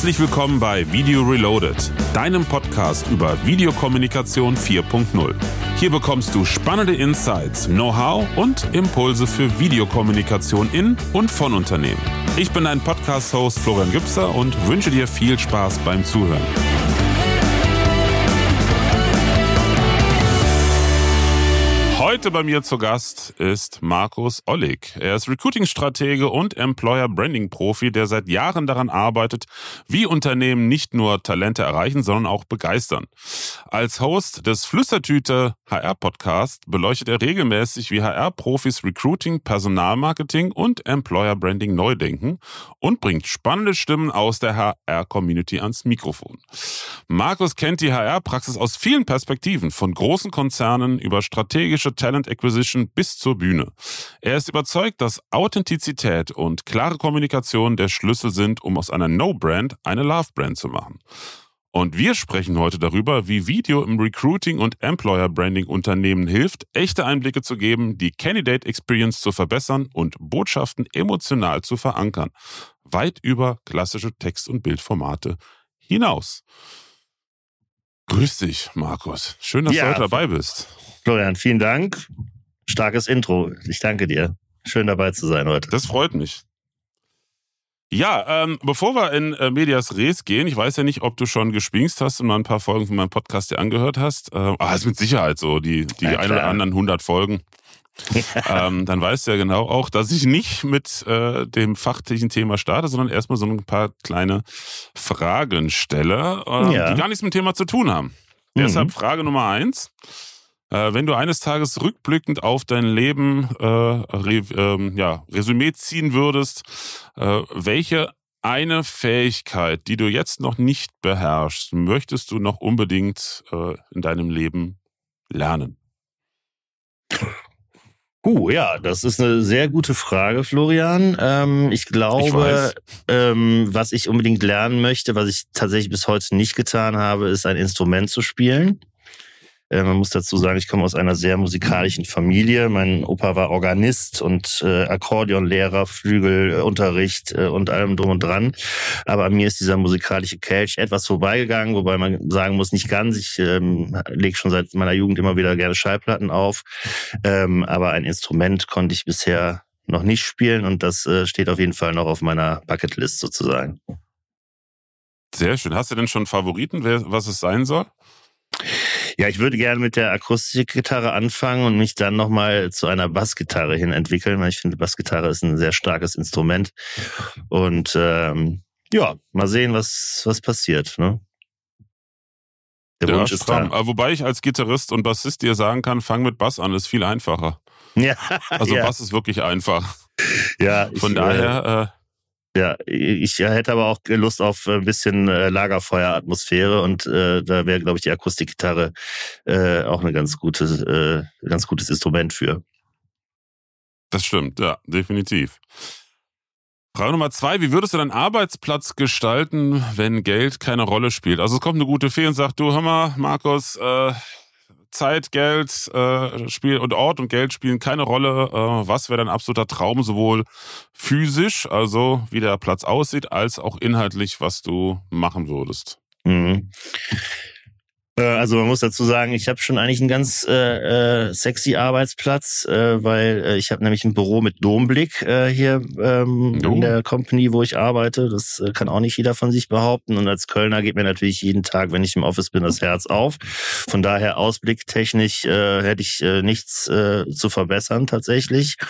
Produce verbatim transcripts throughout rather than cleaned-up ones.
Herzlich willkommen bei Video Reloaded, deinem Podcast über Videokommunikation vier Punkt null. Hier bekommst du spannende Insights, Know-how und Impulse für Videokommunikation in und von Unternehmen. Ich bin dein Podcast-Host Florian Gübser und wünsche dir viel Spaß beim Zuhören. Heute bei mir zu Gast ist Markus Ollig. Er ist Recruiting-Stratege und Employer-Branding-Profi, der seit Jahren daran arbeitet, wie Unternehmen nicht nur Talente erreichen, sondern auch begeistern. Als Host des Flüstertüte H R-Podcasts beleuchtet er regelmäßig, wie H R-Profis Recruiting, Personalmarketing und Employer-Branding neu denken und bringt spannende Stimmen aus der H R-Community ans Mikrofon. Markus kennt die H R-Praxis aus vielen Perspektiven, von großen Konzernen über strategische Talent Acquisition bis zur Bühne. Er ist überzeugt, dass Authentizität und klare Kommunikation der Schlüssel sind, um aus einer No-Brand eine Love-Brand zu machen. Und wir sprechen heute darüber, wie Video im Recruiting und Employer-Branding Unternehmen hilft, echte Einblicke zu geben, die Candidate Experience zu verbessern und Botschaften emotional zu verankern. Weit über klassische Text- und Bildformate hinaus. Grüß dich, Markus. Schön, dass ja, du heute dabei bist. Florian, vielen Dank. Starkes Intro. Ich danke dir. Schön dabei zu sein heute. Das freut mich. Ja, ähm, bevor wir in äh, Medias Res gehen, ich weiß ja nicht, ob du schon gespingst hast und mal ein paar Folgen von meinem Podcast dir angehört hast. Äh, aber ist mit Sicherheit so, die, die ja, ein oder anderen hundert Folgen. Ja. Ähm, dann weißt du ja genau auch, dass ich nicht mit äh, dem fachlichen Thema starte, sondern erstmal so ein paar kleine Fragen stelle, äh, ja. die gar nichts mit dem Thema zu tun haben. Mhm. Deshalb Frage Nummer eins. Äh, wenn du eines Tages rückblickend auf dein Leben äh, re, äh, ja, Resümee ziehen würdest, äh, welche eine Fähigkeit, die du jetzt noch nicht beherrschst, möchtest du noch unbedingt äh, in deinem Leben lernen? Uh, ja, das ist eine sehr gute Frage, Florian. Ähm, ich glaube, ich ähm, was ich unbedingt lernen möchte, was ich tatsächlich bis heute nicht getan habe, ist ein Instrument zu spielen. Äh, man muss dazu sagen, ich komme aus einer sehr musikalischen Familie. Mein Opa war Organist und äh, Akkordeonlehrer, Flügelunterricht äh, und allem drum und dran. Aber an mir ist dieser musikalische Kelch etwas vorbeigegangen, wobei man sagen muss, nicht ganz. Ich ähm, lege schon seit meiner Jugend immer wieder gerne Schallplatten auf. Ähm, aber ein Instrument konnte ich bisher noch nicht spielen und das äh, steht auf jeden Fall noch auf meiner Bucketlist sozusagen. Sehr schön. Hast du denn schon Favoriten, was es sein soll? Ja, ich würde gerne mit der Akustikgitarre anfangen und mich dann nochmal zu einer Bassgitarre hin entwickeln, weil ich finde, Bassgitarre ist ein sehr starkes Instrument. Und ähm, ja, mal sehen, was was passiert. Ne? Der ja, Wunsch ist da. Wobei ich als Gitarrist und Bassist dir sagen kann, fang mit Bass an, ist viel einfacher. Ja, also ja. Bass ist wirklich einfach. Ja, Von ich, daher... Äh, Ja, ich hätte aber auch Lust auf ein bisschen Lagerfeueratmosphäre und äh, da wäre, glaube ich, die Akustikgitarre äh, auch eine ganz gute, äh, ganz gutes Instrument für. Das stimmt, ja, definitiv. Frage Nummer zwei, wie würdest du deinen Arbeitsplatz gestalten, wenn Geld keine Rolle spielt? Also es kommt eine gute Fee und sagt, du, hör mal, Markus, äh, Zeit, Geld äh, spiel, und Ort und Geld spielen keine Rolle. Äh, was wäre dein absoluter Traum, sowohl physisch, also wie der Platz aussieht, als auch inhaltlich, was du machen würdest? Mhm. Also man muss dazu sagen, ich habe schon eigentlich einen ganz äh, sexy Arbeitsplatz, äh, weil äh, ich habe nämlich ein Büro mit Domblick äh, hier ähm, oh. in der Company, wo ich arbeite. Das äh, kann auch nicht jeder von sich behaupten. Und als Kölner geht mir natürlich jeden Tag, wenn ich im Office bin, das Herz auf. Von daher ausblicktechnisch äh, hätte ich äh, nichts äh, zu verbessern tatsächlich.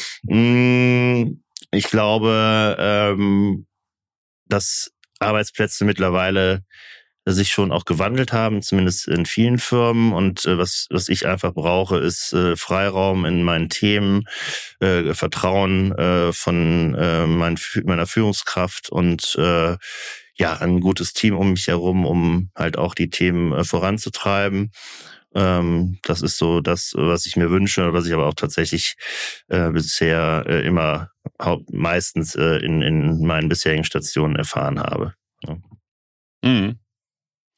Mm, ich glaube, ähm, dass Arbeitsplätze mittlerweile sich schon auch gewandelt haben, zumindest in vielen Firmen. Und äh, was was ich einfach brauche, ist äh, Freiraum in meinen Themen, äh, Vertrauen äh, von äh, mein, meiner Führungskraft und äh, ja ein gutes Team um mich herum, um halt auch die Themen äh, voranzutreiben. Ähm, das ist so das, was ich mir wünsche, was ich aber auch tatsächlich äh, bisher äh, immer haupt, meistens äh, in in meinen bisherigen Stationen erfahren habe. Ja. Mhm.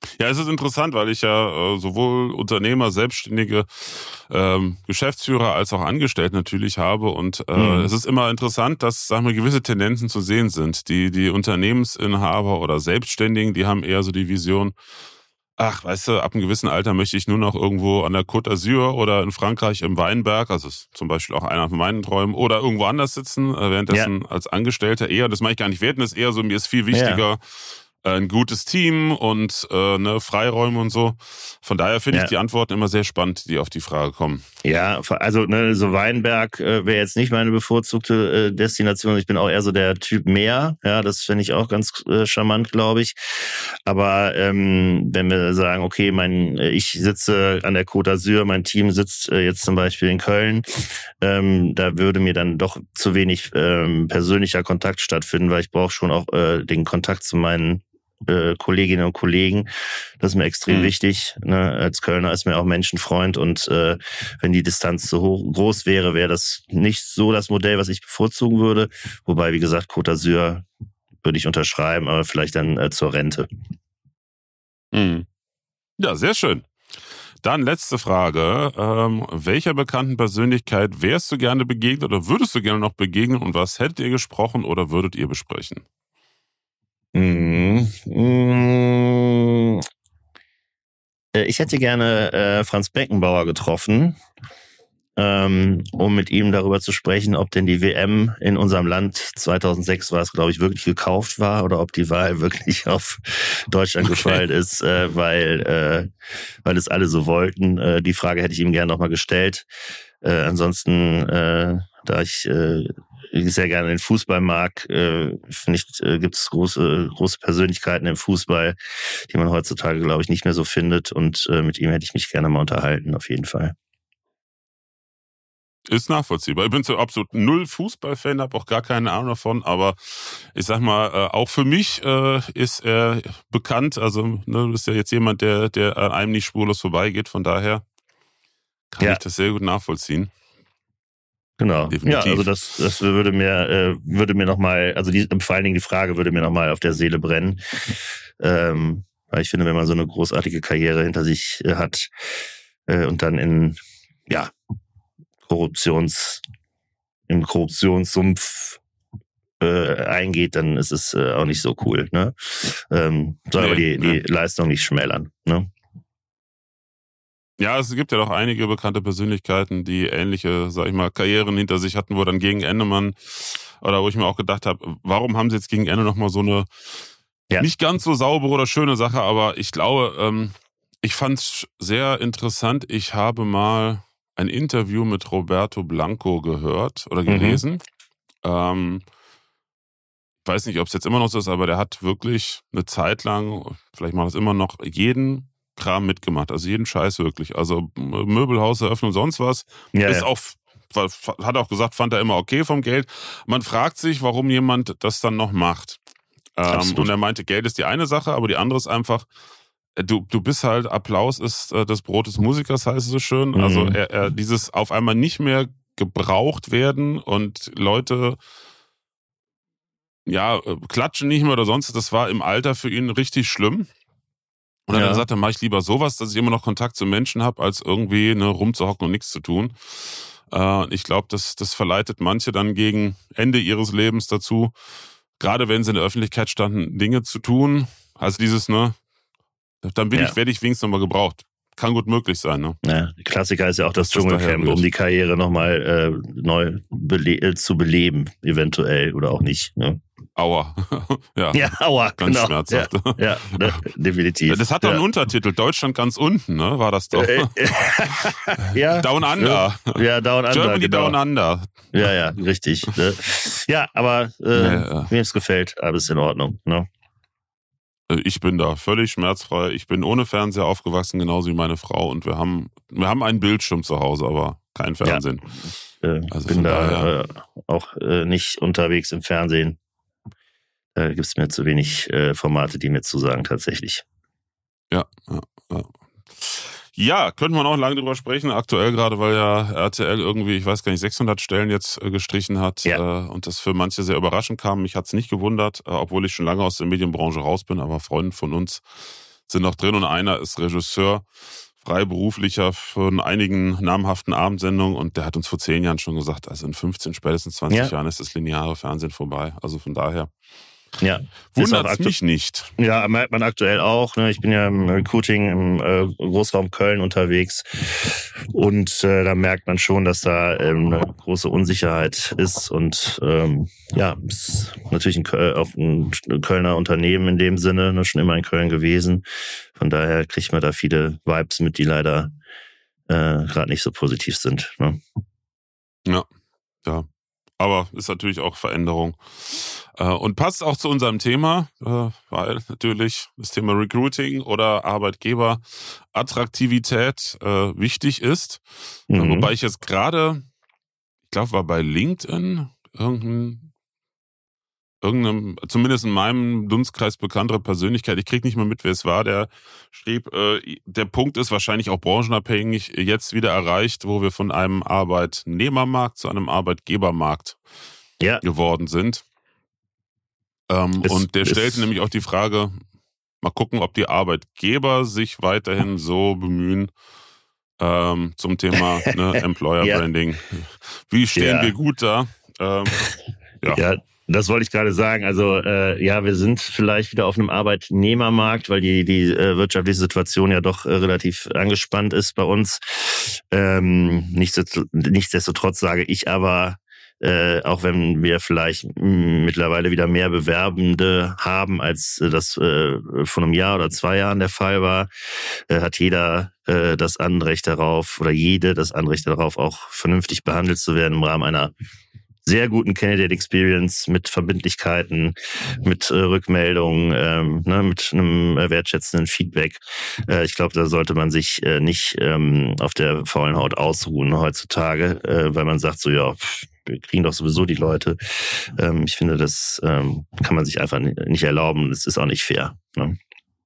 Ja, es ist interessant, weil ich ja äh, sowohl Unternehmer, Selbstständige, ähm, Geschäftsführer als auch Angestellte natürlich habe und äh, mhm. es ist immer interessant, dass, sagen wir, gewisse Tendenzen zu sehen sind. Die, die Unternehmensinhaber oder Selbstständigen, die haben eher so die Vision, ach, weißt du, ab einem gewissen Alter möchte ich nur noch irgendwo an der Côte d'Azur oder in Frankreich im Weinberg, also ist zum Beispiel auch einer von meinen Träumen, oder irgendwo anders sitzen, äh, währenddessen ja. als Angestellter eher, das mache ich gar nicht werten, ist eher so, mir ist viel wichtiger, ja. ein gutes Team und äh, ne, Freiräume und so. Von daher finde ja. ich die Antworten immer sehr spannend, die auf die Frage kommen. Ja, also ne, so Weinberg äh, wäre jetzt nicht meine bevorzugte äh, Destination. Ich bin auch eher so der Typ Meer. Ja, das finde ich auch ganz äh, charmant, glaube ich. Aber ähm, wenn wir sagen, okay, mein ich sitze an der Côte d'Azur, mein Team sitzt äh, jetzt zum Beispiel in Köln, ähm, da würde mir dann doch zu wenig ähm, persönlicher Kontakt stattfinden, weil ich brauche schon auch äh, den Kontakt zu meinen Äh, Kolleginnen und Kollegen. Das ist mir extrem mhm. wichtig. Ne? Als Kölner ist mir auch Menschenfreund und äh, wenn die Distanz zu hoch, groß wäre, wäre das nicht so das Modell, was ich bevorzugen würde. Wobei, wie gesagt, Côte d'Azur würde ich unterschreiben, aber vielleicht dann äh, zur Rente. Mhm. Ja, sehr schön. Dann letzte Frage. Ähm, welcher bekannten Persönlichkeit wärst du gerne begegnet oder würdest du gerne noch begegnen und was hättet ihr gesprochen oder würdet ihr besprechen? Ich hätte gerne äh, Franz Beckenbauer getroffen, ähm, um mit ihm darüber zu sprechen, ob denn die W M in unserem Land zweitausendsechs war es, glaube ich, wirklich gekauft war oder ob die Wahl wirklich auf Deutschland okay. gefallen ist, äh, weil äh, weil es alle so wollten. Äh, die Frage hätte ich ihm gerne nochmal gestellt. Äh, ansonsten, äh, da ich äh, sehr gerne den Fußball mag, äh, finde ich, äh, gibt es große, große Persönlichkeiten im Fußball, die man heutzutage, glaube ich, nicht mehr so findet. Und äh, mit ihm hätte ich mich gerne mal unterhalten, auf jeden Fall. Ist nachvollziehbar. Ich bin so absolut null Fußballfan, habe auch gar keine Ahnung davon, aber ich sag mal, äh, auch für mich äh, ist er bekannt. Also ne, du bist ja jetzt jemand, der, der an einem nicht spurlos vorbeigeht, von daher kann ja. ich das sehr gut nachvollziehen. Genau. Definitiv. Ja, also das, das würde mir, äh, würde mir nochmal, also die, vor allen Dingen die Frage würde mir nochmal auf der Seele brennen. Ähm, weil ich finde, wenn man so eine großartige Karriere hinter sich äh, hat äh, und dann in, ja, Korruptions, im Korruptionssumpf äh, eingeht, dann ist es äh, auch nicht so cool, ne? Ähm, soll nee, aber die, nee. die Leistung nicht schmälern, ne? Ja, es gibt ja doch einige bekannte Persönlichkeiten, die ähnliche, sag ich mal, Karrieren hinter sich hatten, wo dann gegen Ende man, oder wo ich mir auch gedacht habe, warum haben sie jetzt gegen Ende nochmal so eine ja. nicht ganz so saubere oder schöne Sache, aber ich glaube, ähm, ich fand es sehr interessant. Ich habe mal ein Interview mit Roberto Blanco gehört oder gelesen. Mhm. Ähm, ich weiß nicht, ob es jetzt immer noch so ist, aber der hat wirklich eine Zeit lang, vielleicht macht es immer noch, jeden Kram mitgemacht, also jeden Scheiß wirklich. Also Möbelhaus eröffnen und sonst was. Ja, ist ja. auch, hat auch gesagt, fand er immer okay vom Geld. Man fragt sich, warum jemand das dann noch macht. Ähm, und er meinte, Geld ist die eine Sache, aber die andere ist einfach, du, du bist halt, Applaus ist äh, das Brot des Musikers, heißt es so schön. Mhm. Also er, er, dieses auf einmal nicht mehr gebraucht werden und Leute ja, klatschen nicht mehr oder sonst, das war im Alter für ihn richtig schlimm. Und dann ja. hat er gesagt, dann mache ich lieber sowas, dass ich immer noch Kontakt zu Menschen habe, als irgendwie ne, rumzuhocken und nichts zu tun. Äh, ich glaube, das, das verleitet manche dann gegen Ende ihres Lebens dazu, gerade wenn sie in der Öffentlichkeit standen, Dinge zu tun. Also dieses, ne, dann bin ja. ich, werde ich wenigstens nochmal gebraucht. Kann gut möglich sein, ne? Ja, Klassiker ist ja auch das, das Dschungelcamp, um die Karriere nochmal äh, neu bele- zu beleben, eventuell oder auch nicht, ne? Aua. ja. ja, aua, ganz genau. schmerzhaft. Ja, ja ne, definitiv. Das hat doch ja. einen Untertitel, Deutschland ganz unten, ne? War das doch. ja. Down Under. Ja, Down Under. Germany genau. Down Under. Ja, ja, richtig. Ne? Ja, aber äh, ja, ja. mir es gefällt, alles in Ordnung, ne? Ich bin da völlig schmerzfrei. Ich bin ohne Fernseher aufgewachsen, genauso wie meine Frau. Und wir haben, wir haben einen Bildschirm zu Hause, aber kein Fernsehen. Ja. Äh, also bin da äh, auch äh, nicht unterwegs im Fernsehen. Da gibt es mir zu wenig äh, Formate, die mir zusagen tatsächlich. Ja, ja, ja. Ja, könnte man auch lange drüber sprechen. Aktuell gerade, weil ja R T L irgendwie, ich weiß gar nicht, sechshundert Stellen jetzt äh, gestrichen hat. Ja. Äh, und das für manche sehr überraschend kam. Mich hat's nicht gewundert, äh, obwohl ich schon lange aus der Medienbranche raus bin. Aber Freunde von uns, sind noch drin und einer ist Regisseur, freiberuflicher von einigen namhaften Abendsendungen und der hat uns vor zehn Jahren schon gesagt, also in fünfzehn, spätestens zwanzig ja. Jahren ist das lineare Fernsehen vorbei. Also von daher ja. wundert es mich nicht. Ja, merkt man aktuell auch. Ne? Ich bin ja im Recruiting im äh, Großraum Köln unterwegs und äh, da merkt man schon, dass da ähm, eine große Unsicherheit ist und ähm, ja, ist natürlich ein, Köl- auf ein Kölner Unternehmen in dem Sinne, ne? Schon immer in Köln gewesen. Von daher kriegt man da viele Vibes mit, die leider äh, gerade nicht so positiv sind. Ne? Ja, ja. Aber ist natürlich auch Veränderung. Und passt auch zu unserem Thema, weil natürlich das Thema Recruiting oder Arbeitgeberattraktivität wichtig ist. Mhm. Wobei ich jetzt gerade, ich glaube, war bei LinkedIn irgendein irgendeinem, zumindest in meinem Dunstkreis bekanntere Persönlichkeit, ich kriege nicht mehr mit, wer es war, der schrieb, äh, der Punkt ist wahrscheinlich auch branchenabhängig jetzt wieder erreicht, wo wir von einem Arbeitnehmermarkt zu einem Arbeitgebermarkt ja. geworden sind. Ähm, es, und der stellte nämlich auch die Frage, mal gucken, ob die Arbeitgeber sich weiterhin so bemühen ähm, zum Thema ne, Employer ja. Branding. Wie stehen ja. wir gut da? Ähm, ja. ja. Das wollte ich gerade sagen. Also äh, ja, wir sind vielleicht wieder auf einem Arbeitnehmermarkt, weil die die äh, wirtschaftliche Situation ja doch äh, relativ angespannt ist bei uns. Ähm, nichtsdestotrotz, nichtsdestotrotz sage ich aber, äh, auch wenn wir vielleicht mh, mittlerweile wieder mehr Bewerbende haben, als äh, das äh, vor einem Jahr oder zwei Jahren der Fall war, äh, hat jeder äh, das Anrecht darauf oder jede das Anrecht darauf, auch vernünftig behandelt zu werden im Rahmen einer sehr guten Candidate Experience mit Verbindlichkeiten, mit äh, Rückmeldungen, ähm, ne, mit einem äh, wertschätzenden Feedback. Äh, ich glaube, da sollte man sich äh, nicht ähm, auf der faulen Haut ausruhen heutzutage, äh, weil man sagt so, ja, pff, wir kriegen doch sowieso die Leute. Ähm, ich finde, das ähm, kann man sich einfach nicht erlauben. Das ist auch nicht fair. Ne?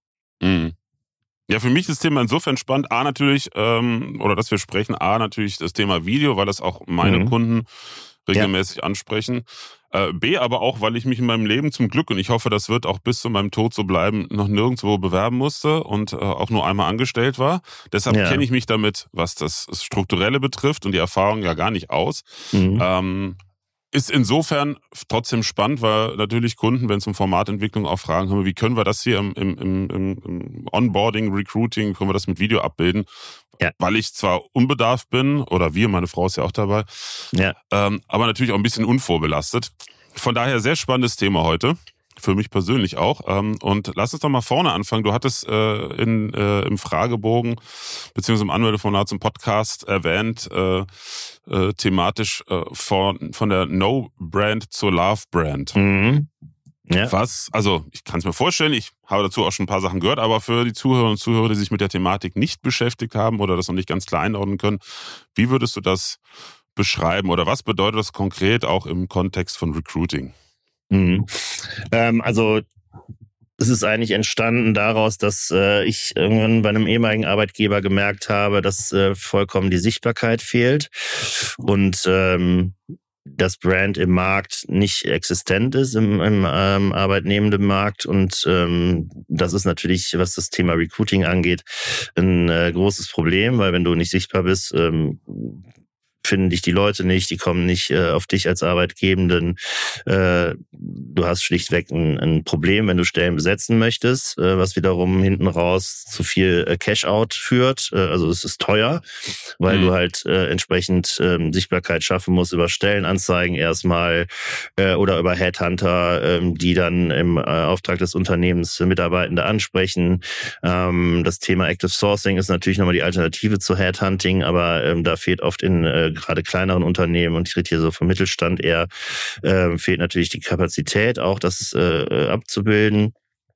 Mhm. Ja, für mich ist das Thema insofern spannend. A, natürlich, ähm, oder dass wir sprechen, A, natürlich das Thema Video, weil das auch meine mhm. Kunden regelmäßig ja. ansprechen. Äh, B, aber auch, weil ich mich in meinem Leben zum Glück, und ich hoffe, das wird auch bis zu meinem Tod so bleiben, noch nirgendwo bewerben musste und äh, auch nur einmal angestellt war. Deshalb ja. kenne ich mich damit, was das Strukturelle betrifft und die Erfahrung ja gar nicht aus. Mhm. Ähm, ist insofern trotzdem spannend, weil natürlich Kunden, wenn es um Formatentwicklung auch fragen, haben, wie können wir das hier im, im, im, im Onboarding, Recruiting, können wir das mit Video abbilden? Ja. Weil ich zwar unbedarft bin, oder wir, meine Frau ist ja auch dabei, ja. ähm, aber natürlich auch ein bisschen unvorbelastet. Von daher sehr spannendes Thema heute. Für mich persönlich auch. Und lass uns doch mal vorne anfangen. Du hattest äh, in, äh, im Fragebogen beziehungsweise im Anmeldeformular zum Podcast erwähnt, äh, äh, thematisch äh, von, von der No-Brand zur Love-Brand. Mhm. Ja. Was, also ich kann es mir vorstellen, ich habe dazu auch schon ein paar Sachen gehört, aber für die Zuhörer und Zuhörer, die sich mit der Thematik nicht beschäftigt haben oder das noch nicht ganz klar einordnen können, wie würdest du das beschreiben oder was bedeutet das konkret auch im Kontext von Recruiting? Mhm. Ähm, also es ist eigentlich entstanden daraus, dass äh, ich irgendwann bei einem ehemaligen Arbeitgeber gemerkt habe, dass äh, vollkommen die Sichtbarkeit fehlt und ähm, das Brand im Markt nicht existent ist, im, im ähm, arbeitnehmenden Markt. Und ähm, das ist natürlich, was das Thema Recruiting angeht, ein äh, großes Problem, weil wenn du nicht sichtbar bist, ähm, finden dich die Leute nicht, die kommen nicht äh, auf dich als Arbeitgebenden. Äh, du hast schlichtweg ein, ein Problem, wenn du Stellen besetzen möchtest, äh, was wiederum hinten raus zu viel äh, Cash-out führt. Äh, also es ist teuer, weil mhm. du halt äh, entsprechend äh, Sichtbarkeit schaffen musst über Stellenanzeigen erstmal äh, oder über Headhunter, äh, die dann im äh, Auftrag des Unternehmens Mitarbeitende ansprechen. Ähm, das Thema Active Sourcing ist natürlich nochmal die Alternative zu Headhunting, aber ähm, da fehlt oft in äh, gerade kleineren Unternehmen, und ich rede hier so vom Mittelstand eher, äh, fehlt natürlich die Kapazität, auch das äh, abzubilden.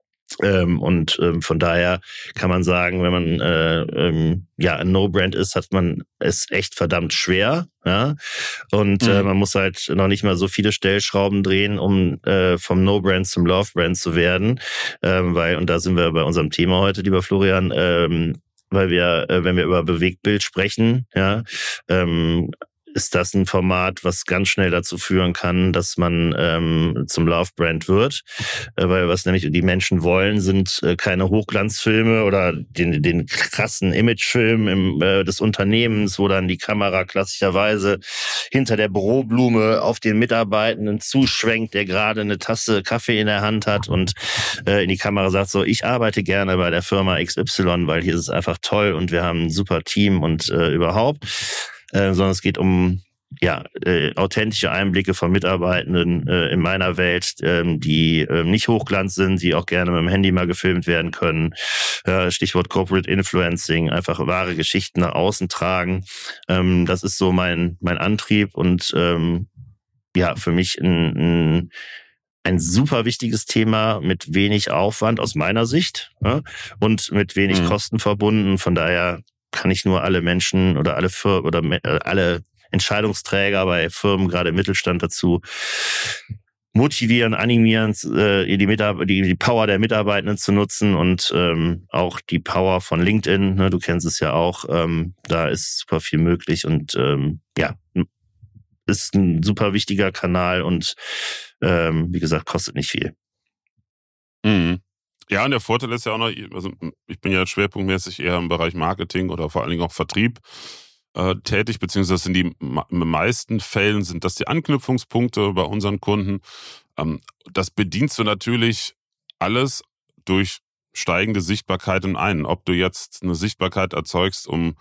Ähm, und ähm, von daher kann man sagen, wenn man äh, ähm, ja ein No-Brand ist, hat man es echt verdammt schwer. Ja? Und mhm. äh, man muss halt noch nicht mal so viele Stellschrauben drehen, um äh, vom No-Brand zum Love-Brand zu werden. Ähm, weil, und da sind wir bei unserem Thema heute, lieber Florian, ähm, weil wir, äh, wenn wir über Bewegtbild sprechen, ja, ähm, ist das ein Format, was ganz schnell dazu führen kann, dass man ähm, zum Love-Brand wird. Äh, weil was nämlich die Menschen wollen, sind äh, keine Hochglanzfilme oder den, den krassen Imagefilm im, äh, des Unternehmens, wo dann die Kamera klassischerweise hinter der Büroblume auf den Mitarbeitenden zuschwenkt, der gerade eine Tasse Kaffee in der Hand hat und äh, in die Kamera sagt so, ich arbeite gerne bei der Firma X Y, weil hier ist es einfach toll und wir haben ein super Team und äh, überhaupt. Äh, sondern es geht um ja äh, authentische Einblicke von Mitarbeitenden äh, in meiner Welt, äh, die äh, nicht Hochglanz sind, die auch gerne mit dem Handy mal gefilmt werden können. Äh, Stichwort Corporate Influencing, einfach wahre Geschichten nach außen tragen. Ähm, das ist so mein mein Antrieb und ähm, ja für mich ein, ein ein super wichtiges Thema mit wenig Aufwand aus meiner Sicht, ja, und mit wenig mhm. Kosten verbunden. Von daher kann ich nur alle Menschen oder alle Firmen oder äh, alle Entscheidungsträger bei Firmen, gerade im Mittelstand, dazu motivieren, animieren, äh, die, Mitab- die, die Power der Mitarbeitenden zu nutzen und ähm, auch die Power von LinkedIn. Ne, du kennst es ja auch. Ähm, da ist super viel möglich und ähm, ja, ist ein super wichtiger Kanal und ähm, wie gesagt, kostet nicht viel. Mhm. Ja, und der Vorteil ist ja auch noch, also ich bin ja schwerpunktmäßig eher im Bereich Marketing oder vor allen Dingen auch Vertrieb äh, tätig, beziehungsweise in die in den meisten Fällen sind das die Anknüpfungspunkte bei unseren Kunden. Ähm, das bedienst du natürlich alles durch steigende Sichtbarkeit in einen. Ob du jetzt eine Sichtbarkeit erzeugst, um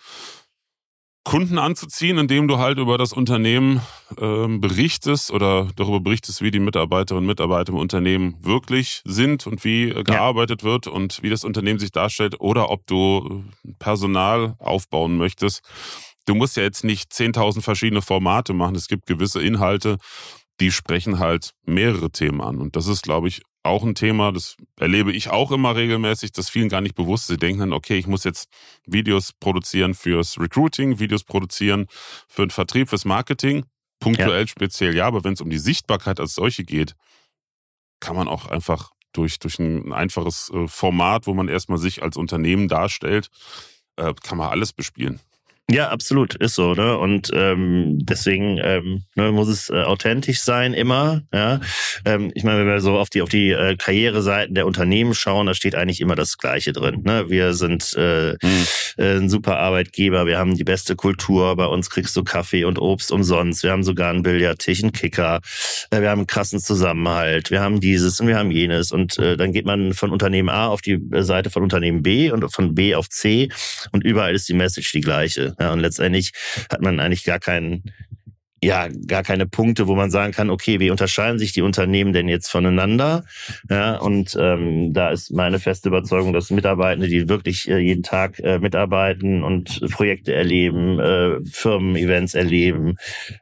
Kunden anzuziehen, indem du halt über das Unternehmen ähm, berichtest oder darüber berichtest, wie die Mitarbeiterinnen und Mitarbeiter im Unternehmen wirklich sind und wie äh, gearbeitet ja. wird und wie das Unternehmen sich darstellt, oder ob du Personal aufbauen möchtest. Du musst ja jetzt nicht zehntausend verschiedene Formate machen. Es gibt gewisse Inhalte, die sprechen halt mehrere Themen an. Und das ist, glaube ich, auch ein Thema, das erlebe ich auch immer regelmäßig, dass vielen gar nicht bewusst ist. Sie denken dann, okay, ich muss jetzt Videos produzieren fürs Recruiting, Videos produzieren für den Vertrieb, fürs Marketing, punktuell ja. speziell, ja, aber wenn es um die Sichtbarkeit als solche geht, kann man auch einfach durch, durch ein einfaches Format, wo man erstmal sich als Unternehmen darstellt, kann man alles bespielen. Ja, absolut, ist so, ne? Und ähm, deswegen ähm, ne, muss es äh, authentisch sein immer. Ja, ähm, ich meine, wenn wir so auf die auf die äh, Karriereseiten der Unternehmen schauen, da steht eigentlich immer das Gleiche drin. Ne? Wir sind äh, mhm. äh, ein super Arbeitgeber, wir haben die beste Kultur. Bei uns kriegst du Kaffee und Obst umsonst. Wir haben sogar einen Billardtisch, einen Kicker. Äh, wir haben einen krassen Zusammenhalt. Wir haben dieses und wir haben jenes. Und äh, dann geht man von Unternehmen A auf die Seite von Unternehmen B und von B auf C und überall ist die Message die gleiche. Ja, und letztendlich hat man eigentlich gar keinen, ja, gar keine Punkte, wo man sagen kann, okay, wie unterscheiden sich die Unternehmen denn jetzt voneinander? Ja, und ähm, da ist meine feste Überzeugung, dass Mitarbeitende, die wirklich äh, jeden Tag äh, mitarbeiten und Projekte erleben, äh, Firmen-Events erleben,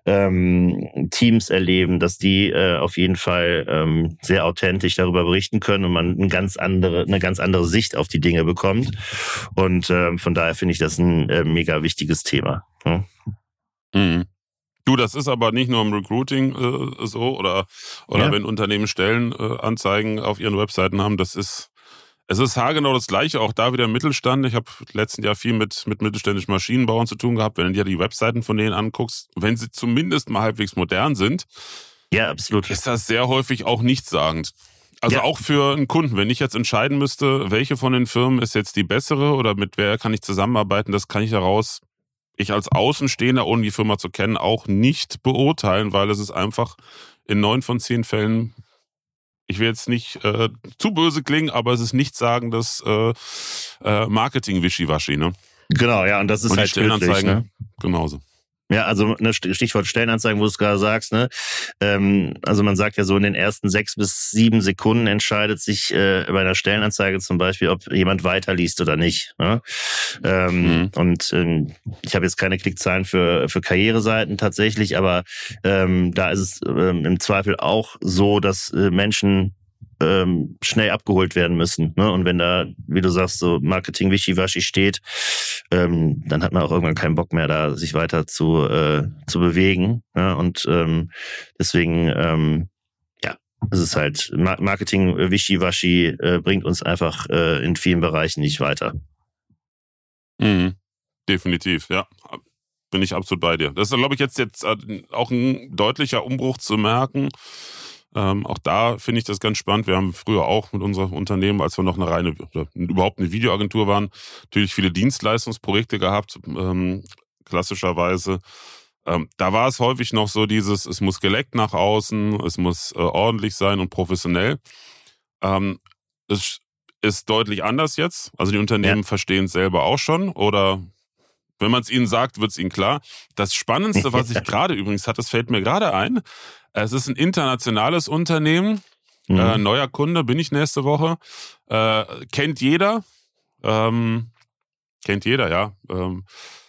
ähm, Teams erleben, dass die äh, auf jeden Fall ähm, sehr authentisch darüber berichten können und man eine ganz andere, eine ganz andere Sicht auf die Dinge bekommt. Und ähm, von daher finde ich das ein äh, mega wichtiges Thema. Ja? Mhm. Du, das ist aber nicht nur im Recruiting äh, so oder oder ja. wenn Unternehmen Stellenanzeigen äh, auf ihren Webseiten haben, das ist es ist haargenau das Gleiche, auch da wieder im Mittelstand. Ich habe letzten Jahr viel mit mit mittelständischen Maschinenbauern zu tun gehabt. Wenn du dir die Webseiten von denen anguckst, wenn sie zumindest mal halbwegs modern sind, ja, absolut, ist das sehr häufig auch nichtssagend. Also ja. auch für einen Kunden, wenn ich jetzt entscheiden müsste, welche von den Firmen ist jetzt die bessere oder mit wer kann ich zusammenarbeiten, das kann ich daraus ich als Außenstehender, ohne die Firma zu kennen, auch nicht beurteilen, weil es ist einfach in neun von zehn Fällen, ich will jetzt nicht äh, zu böse klingen, aber es ist nichtsagendes äh, äh, Marketing-Wischiwaschi, ne? Genau, ja, und das ist und halt die Stellenanzeigen ne? genauso. Ja, also ne, Stichwort Stellenanzeigen, wo du es gerade sagst, ne? Ähm, also man sagt ja so, in den ersten sechs bis sieben Sekunden entscheidet sich äh, bei einer Stellenanzeige zum Beispiel, ob jemand weiterliest oder nicht. Ne? Ähm, mhm. Und ähm, ich habe jetzt keine Klickzahlen für für Karriereseiten tatsächlich, aber ähm, da ist es ähm, im Zweifel auch so, dass äh, Menschen ähm, schnell abgeholt werden müssen. Ne? Und wenn da, wie du sagst, so Marketing-Wischiwaschi steht, ähm, dann hat man auch irgendwann keinen Bock mehr, da sich weiter zu äh, zu bewegen. Ja? Und ähm, deswegen, ähm, ja, es ist halt Marketing-Wischiwaschi äh, bringt uns einfach äh, in vielen Bereichen nicht weiter. Mhm. Definitiv, ja. bin ich absolut bei dir. Das ist, glaube ich, jetzt, jetzt auch ein deutlicher Umbruch zu merken. Ähm, auch da finde ich das ganz spannend. Wir haben früher auch mit unserem Unternehmen, als wir noch eine reine, oder überhaupt eine Videoagentur waren, natürlich viele Dienstleistungsprojekte gehabt, ähm, klassischerweise. Ähm, da war es häufig noch so dieses, es muss geleckt nach außen, es muss äh, ordentlich sein und professionell. Ähm, es ist deutlich anders jetzt. Also die Unternehmen ja. verstehen es selber auch schon, oder wenn man es ihnen sagt, wird es ihnen klar. Das Spannendste, was ich gerade übrigens hatte, das fällt mir gerade ein, es ist ein internationales Unternehmen, mhm. äh, neuer Kunde, bin ich nächste Woche, äh, kennt jeder, ähm, kennt jeder, ja, ähm,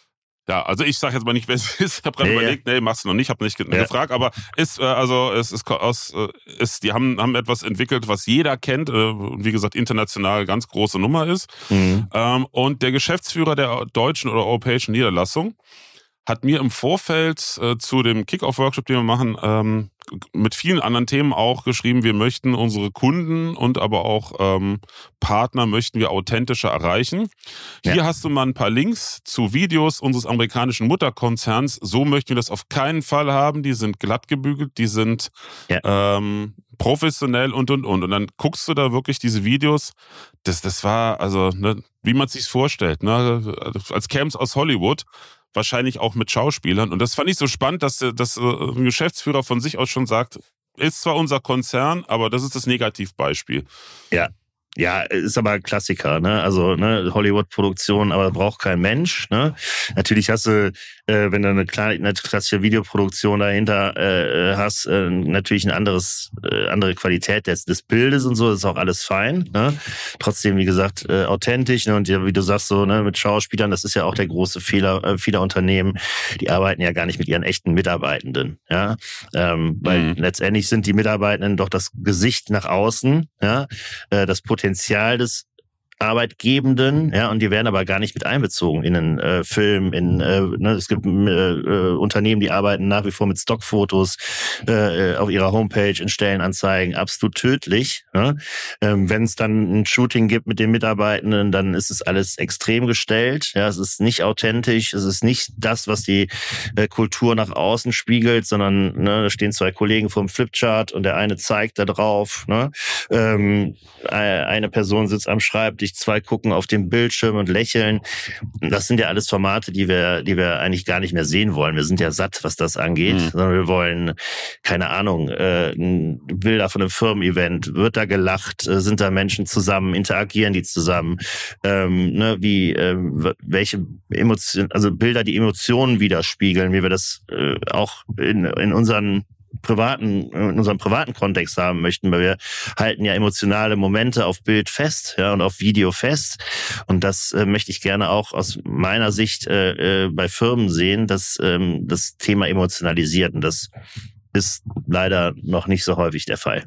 ja, also ich sage jetzt mal nicht, wer es ist. Ich habe gerade nee, überlegt, nee, machst du noch nicht, habe nicht ge- ja. gefragt, aber ist äh, also es ist aus äh, ist die haben haben etwas entwickelt, was jeder kennt, äh, wie gesagt international ganz große Nummer ist. Mhm. Ähm, und der Geschäftsführer der deutschen oder europäischen Niederlassung hat mir im Vorfeld äh, zu dem Kick-Off-Workshop, den wir machen, ähm, mit vielen anderen Themen auch geschrieben, wir möchten unsere Kunden und aber auch ähm, Partner möchten wir authentischer erreichen. Ja. Hier hast du mal ein paar Links zu Videos unseres amerikanischen Mutterkonzerns. So möchten wir das auf keinen Fall haben. Die sind glatt gebügelt, die sind ja. ähm, professionell und, und, und. Und dann guckst du da wirklich diese Videos. Das, das war, also, ne, wie man es sich vorstellt, ne, als käm's aus Hollywood. Wahrscheinlich auch mit Schauspielern. Und das fand ich so spannend, dass, dass ein Geschäftsführer von sich aus schon sagt, ist zwar unser Konzern, aber das ist das Negativbeispiel. Ja. Ja, ist aber Klassiker, ne? Also ne, Hollywood-Produktion, aber braucht kein Mensch, ne? Natürlich hast du, äh, wenn du eine, kleine, eine klassische Videoproduktion dahinter äh, hast, äh, natürlich ein anderes, äh, andere Qualität des, des Bildes und so, das ist auch alles fein, ne? Trotzdem, wie gesagt, äh, authentisch, ne? Und ja, wie du sagst so, ne, mit Schauspielern, das ist ja auch der große Fehler äh, vieler Unternehmen, die arbeiten ja gar nicht mit ihren echten Mitarbeitenden, ja? Ähm, weil mhm. letztendlich sind die Mitarbeitenden doch das Gesicht nach außen, ja? Äh, das Potenzial Potenzial des Arbeitgebenden, ja, und die werden aber gar nicht mit einbezogen in einen äh, Film, in äh, ne, es gibt äh, äh, Unternehmen, die arbeiten nach wie vor mit Stockfotos äh, auf ihrer Homepage, in Stellenanzeigen, absolut tödlich. Ne? Ähm, wenn es dann ein Shooting gibt mit den Mitarbeitenden, dann ist es alles extrem gestellt, ja, es ist nicht authentisch, es ist nicht das, was die äh, Kultur nach außen spiegelt, sondern ne, da stehen zwei Kollegen vor dem Flipchart und der eine zeigt da drauf, ne? ähm, eine Person sitzt am Schreibtisch, zwei gucken auf den Bildschirm und lächeln. Das sind ja alles Formate, die wir, die wir eigentlich gar nicht mehr sehen wollen. Wir sind ja satt, was das angeht, mhm. sondern wir wollen, keine Ahnung, äh, Bilder von einem Firmen-Event. Wird da gelacht? Äh, sind da Menschen zusammen? Interagieren die zusammen? Ähm, ne, wie, äh, welche Emotionen, also Bilder, die Emotionen widerspiegeln, wie wir das äh, auch in, in unseren privaten, in unserem privaten Kontext haben möchten, weil wir halten ja emotionale Momente auf Bild fest, ja, und auf Video fest. Und das äh, möchte ich gerne auch aus meiner Sicht äh, bei Firmen sehen, dass ähm, das Thema emotionalisiert. Und das ist leider noch nicht so häufig der Fall.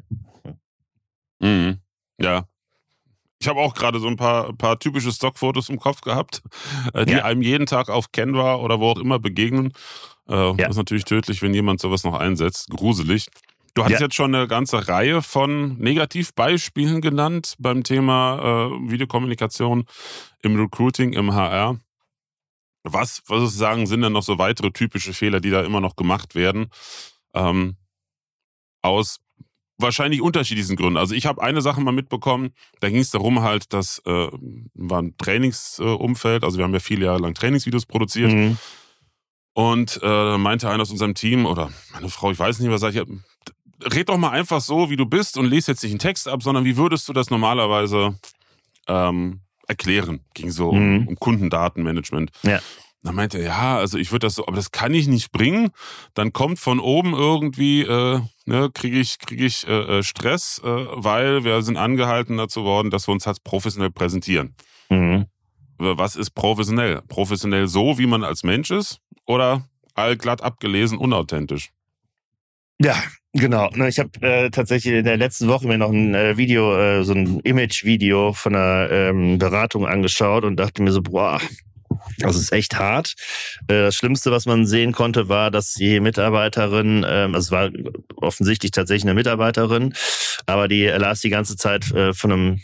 Mhm. Ja. Ich habe auch gerade so ein paar, paar typische Stockfotos im Kopf gehabt, die ja. einem jeden Tag auf Canva oder wo auch immer begegnen. Äh, ja. Das ist natürlich tödlich, wenn jemand sowas noch einsetzt. Gruselig. Du hattest ja. jetzt schon eine ganze Reihe von Negativbeispielen genannt beim Thema äh, Videokommunikation im Recruiting, im H R. Was, was würdest du sagen, sind denn noch so weitere typische Fehler, die da immer noch gemacht werden? Ähm, aus wahrscheinlich unterschiedlichsten Gründen. Also ich habe eine Sache mal mitbekommen, da ging es darum halt, das äh, war ein Trainingsumfeld, also wir haben ja viele Jahre lang Trainingsvideos produziert mhm. und äh, meinte einer aus unserem Team oder meine Frau, ich weiß nicht, was sag ich, red doch mal einfach so, wie du bist und lese jetzt nicht einen Text ab, sondern wie würdest du das normalerweise ähm, erklären? Ging so mhm. um, um Kundendatenmanagement. Ja. Dann meinte er, ja, also ich würde das so, aber das kann ich nicht bringen. Dann kommt von oben irgendwie, äh, ne, kriege ich, krieg ich äh, Stress, äh, weil wir sind angehalten dazu worden, dass wir uns halt professionell präsentieren. Mhm. Was ist professionell? Professionell so, wie man als Mensch ist oder allglatt abgelesen, unauthentisch? Ja, genau. Ich habe äh, tatsächlich in der letzten Woche mir noch ein äh, Video, äh, so ein Image-Video von einer ähm, Beratung angeschaut und dachte mir so, boah, das ist echt hart. Das Schlimmste, was man sehen konnte, war, dass die Mitarbeiterin, also es war offensichtlich tatsächlich eine Mitarbeiterin, aber die las die ganze Zeit von einem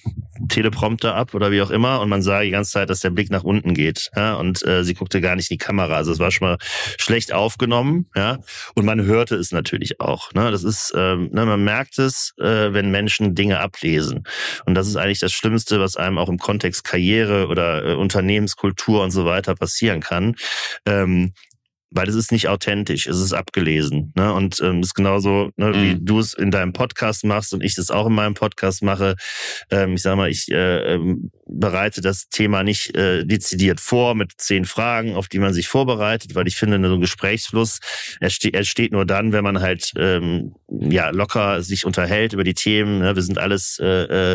Teleprompter ab oder wie auch immer und man sah die ganze Zeit, dass der Blick nach unten geht, ja, und äh, sie guckte gar nicht in die Kamera, also es war schon mal schlecht aufgenommen, ja, und man hörte es natürlich auch, ne, das ist, ähm, ne, man merkt es, äh, wenn Menschen Dinge ablesen und das ist eigentlich das Schlimmste, was einem auch im Kontext Karriere oder äh, Unternehmenskultur und so weiter passieren kann, ähm, weil es ist nicht authentisch, es ist abgelesen, ne? Und ähm, ist genauso, ne, wie Mhm. du es in deinem Podcast machst und ich das auch in meinem Podcast mache. Ähm, ich sag mal, ich äh, ähm, bereite das Thema nicht äh, dezidiert vor mit zehn Fragen, auf die man sich vorbereitet, weil ich finde, so ein Gesprächsfluss entsteht, entsteht nur dann, wenn man halt ähm, ja locker sich unterhält über die Themen. Ne? Wir sind alles äh, äh,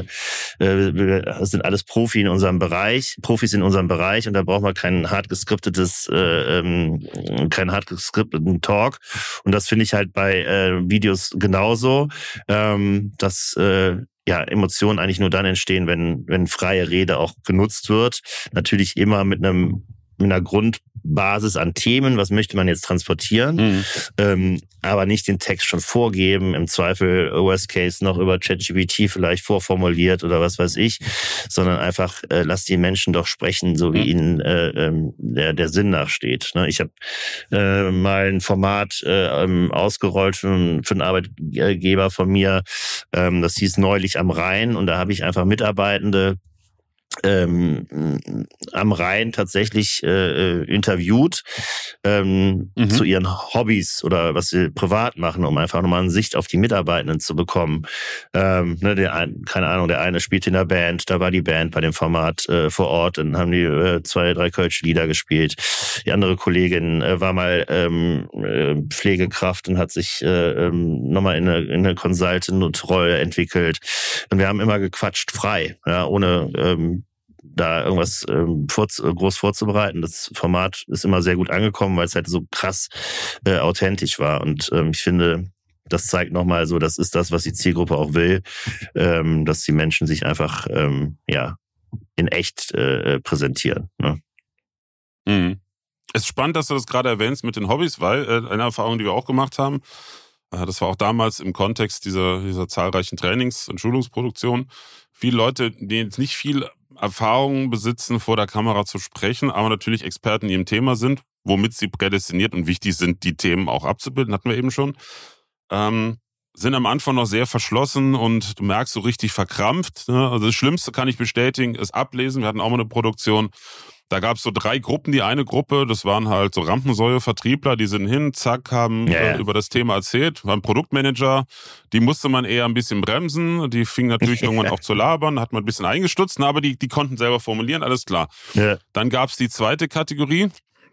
wir sind alles Profi in unserem Bereich, Profis in unserem Bereich und da braucht man kein hart geskriptetes äh, ähm, keinen hart geskripteten Talk. Und das finde ich halt bei äh, Videos genauso, ähm, dass äh, ja Emotionen eigentlich nur dann entstehen, wenn wenn freie Rede auch genutzt wird. Natürlich immer mit einem mit einer Grundbasis an Themen, was möchte man jetzt transportieren, Mhm. ähm, aber nicht den Text schon vorgeben, im Zweifel Worst Case noch über ChatGPT vielleicht vorformuliert oder was weiß ich, sondern einfach äh, lass die Menschen doch sprechen, so wie Mhm. ihnen äh, ähm, der der Sinn nachsteht. Ne? Ich habe äh, mal ein Format äh, ähm, ausgerollt für, für einen Arbeitgeber von mir, ähm, das hieß Neulich am Rhein und da habe ich einfach Mitarbeitende ähm, am Rhein tatsächlich äh, interviewt ähm, Mhm. zu ihren Hobbys oder was sie privat machen, um einfach nochmal eine Sicht auf die Mitarbeitenden zu bekommen. Ähm, ne, der ein, keine Ahnung, der eine spielt in der Band, da war die Band bei dem Format äh, vor Ort, dann haben die äh, zwei, drei Kölsche Lieder gespielt. Die andere Kollegin äh, war mal ähm, äh, Pflegekraft und hat sich äh, ähm, nochmal in eine, in eine Consultant-Rolle entwickelt. Und wir haben immer gequatscht frei, ja, ohne ähm, da irgendwas ähm, vor, groß vorzubereiten. Das Format ist immer sehr gut angekommen, weil es halt so krass äh, authentisch war. Und ähm, ich finde, das zeigt nochmal so, das ist das, was die Zielgruppe auch will, ähm, dass die Menschen sich einfach ähm, ja in echt äh, präsentieren. Ne? Mhm. Es ist spannend, dass du das gerade erwähnst mit den Hobbys, weil äh, eine Erfahrung, die wir auch gemacht haben, äh, das war auch damals im Kontext dieser, dieser zahlreichen Trainings- und Schulungsproduktionen, viele Leute, die jetzt nicht viel Erfahrung besitzen, vor der Kamera zu sprechen, aber natürlich Experten in ihrem Thema sind, womit sie prädestiniert und wichtig sind, die Themen auch abzubilden, hatten wir eben schon, ähm, sind am Anfang noch sehr verschlossen und du merkst so richtig verkrampft. Ne? Also das Schlimmste kann ich bestätigen, ist Ablesen. Wir hatten auch mal eine Produktion, da gab es so drei Gruppen. Die eine Gruppe, das waren halt so Rampensäue-Vertriebler, die sind hin, zack, haben Ja, ja. äh, über das Thema erzählt. War ein Produktmanager, die musste man eher ein bisschen bremsen. Die fing natürlich irgendwann auch zu labern, hat man ein bisschen eingestutzt, aber die, die konnten selber formulieren, alles klar. Ja. Dann gab es die zweite Kategorie.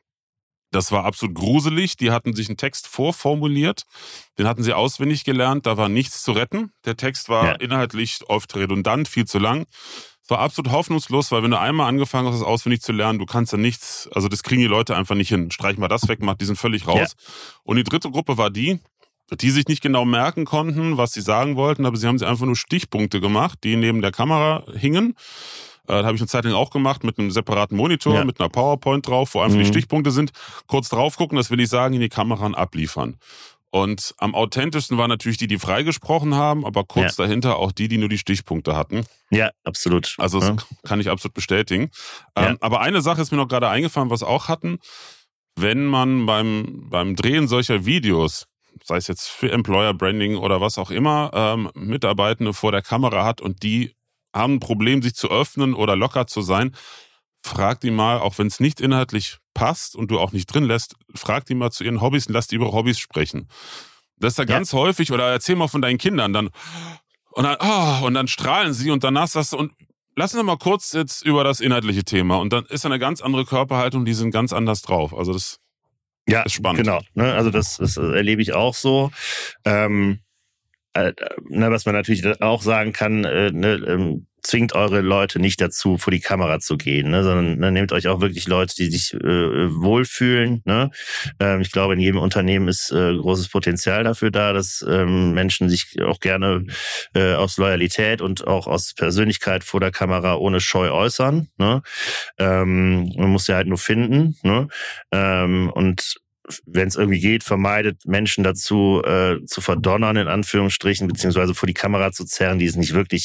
Das war absolut gruselig. Die hatten sich einen Text vorformuliert. Den hatten sie auswendig gelernt. Da war nichts zu retten. Der Text war Ja. inhaltlich oft redundant, viel zu lang. Es war absolut hoffnungslos, weil wenn du einmal angefangen hast, das auswendig zu lernen, du kannst da nichts, also das kriegen die Leute einfach nicht hin. Streich mal das weg, mach, die sind völlig raus. Ja. Und die dritte Gruppe war die, die sich nicht genau merken konnten, was sie sagen wollten, aber sie haben sie einfach nur Stichpunkte gemacht, die neben der Kamera hingen. Äh, da habe ich eine Zeit lang auch gemacht mit einem separaten Monitor, ja. mit einer PowerPoint drauf, wo einfach mhm. die Stichpunkte sind. Kurz drauf gucken, das will ich sagen, in die Kamera und abliefern. Und am authentischsten waren natürlich die, die freigesprochen haben, aber kurz ja. dahinter auch die, die nur die Stichpunkte hatten. Ja, absolut. Also das ja. kann ich absolut bestätigen. Ja. Ähm, aber eine Sache ist mir noch gerade eingefallen, was wir auch hatten. Wenn man beim, beim Drehen solcher Videos, sei es jetzt für Employer Branding oder was auch immer, ähm, Mitarbeitende vor der Kamera hat und die haben ein Problem, sich zu öffnen oder locker zu sein, frag die mal, auch wenn es nicht inhaltlich passt und du auch nicht drin lässt, frag die mal zu ihren Hobbys und lass die über Hobbys sprechen. Das ist ja ganz ja. häufig, oder erzähl mal von deinen Kindern, dann und dann, oh, und dann strahlen sie und danach sagst du, und lass uns mal kurz jetzt über das inhaltliche Thema. Und dann ist eine ganz andere Körperhaltung, die sind ganz anders drauf. Also das ja, ist spannend. Genau, ne? Also das, das erlebe ich auch so. Ähm, äh, ne, was man natürlich auch sagen kann, äh, ne, ähm, zwingt eure Leute nicht dazu, vor die Kamera zu gehen, ne, sondern ne, nehmt euch auch wirklich Leute, die sich äh, wohlfühlen. Ne? Ähm, ich glaube, in jedem Unternehmen ist äh, großes Potenzial dafür da, dass ähm, Menschen sich auch gerne äh, aus Loyalität und auch aus Persönlichkeit vor der Kamera ohne Scheu äußern. Ne? Ähm, man muss sie halt nur finden. Ne? Ähm, und wenn es irgendwie geht, vermeidet Menschen dazu, äh, zu verdonnern, in Anführungsstrichen, beziehungsweise vor die Kamera zu zerren, die es nicht wirklich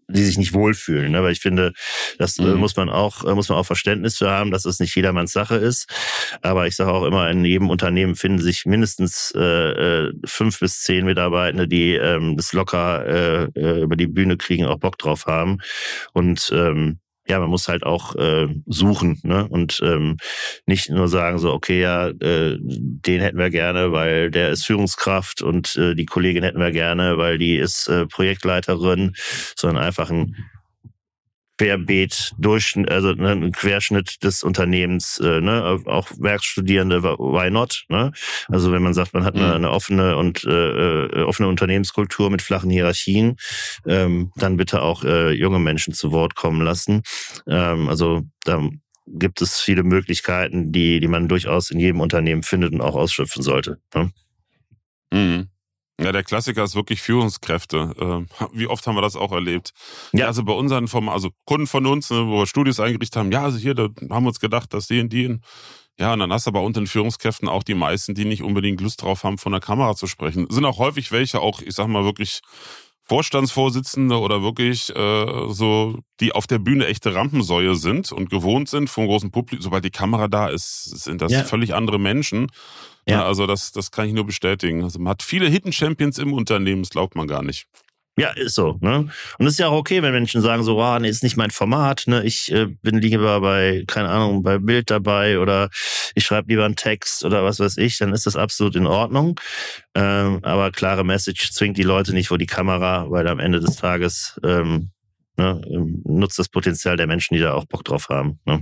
die sich nicht wohlfühlen. Ne? Weil ich finde, das mhm. äh, muss man auch äh, muss man auch Verständnis für haben, dass es nicht jedermanns Sache ist. Aber ich sage auch immer, in jedem Unternehmen finden sich mindestens äh, fünf bis zehn Mitarbeitende, die ähm, das locker äh, über die Bühne kriegen, auch Bock drauf haben. Und ähm, ja, man muss halt auch äh, suchen, ne? Und ähm, nicht nur sagen so, okay, ja, äh, den hätten wir gerne, weil der ist Führungskraft und äh, die Kollegin hätten wir gerne, weil die ist äh, Projektleiterin, sondern einfach ein Querbeet, Durchschnitt, also ne, ein Querschnitt des Unternehmens, äh, ne, auch Werkstudierende, why not? Ne? Also wenn man sagt, man hat eine, eine offene und äh, offene Unternehmenskultur mit flachen Hierarchien, ähm, dann bitte auch äh, junge Menschen zu Wort kommen lassen. Ähm, also da gibt es viele Möglichkeiten, die die man durchaus in jedem Unternehmen findet und auch ausschöpfen sollte. Ne? Mhm. Ja, der Klassiker ist wirklich Führungskräfte. Wie oft haben wir das auch erlebt? Ja, also bei unseren Form, also Kunden von uns, wo wir Studios eingerichtet haben, ja, also hier, da haben wir uns gedacht, dass die und die. Ja, und dann hast du aber unter den Führungskräften auch die meisten, die nicht unbedingt Lust drauf haben, von der Kamera zu sprechen. Sind auch häufig welche, auch, ich sag mal, wirklich Vorstandsvorsitzende oder wirklich äh, so, die auf der Bühne echte Rampensäue sind und gewohnt sind vom großen Publikum. Sobald die Kamera da ist, sind das ja. völlig andere Menschen. Ja, ja, also das, das kann ich nur bestätigen. Also man hat viele Hidden Champions im Unternehmen, das glaubt man gar nicht. Ja, ist so, ne? Und es ist ja auch okay, wenn Menschen sagen so, ah, nee, ist nicht mein Format, ne? Ich äh, bin lieber bei, keine Ahnung, bei Bild dabei oder ich schreibe lieber einen Text oder was weiß ich, dann ist das absolut in Ordnung. Ähm, aber klare Message zwingt die Leute nicht vor die Kamera, weil am Ende des Tages ähm, ne, nutzt das Potenzial der Menschen, die da auch Bock drauf haben, ne?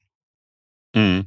Mhm.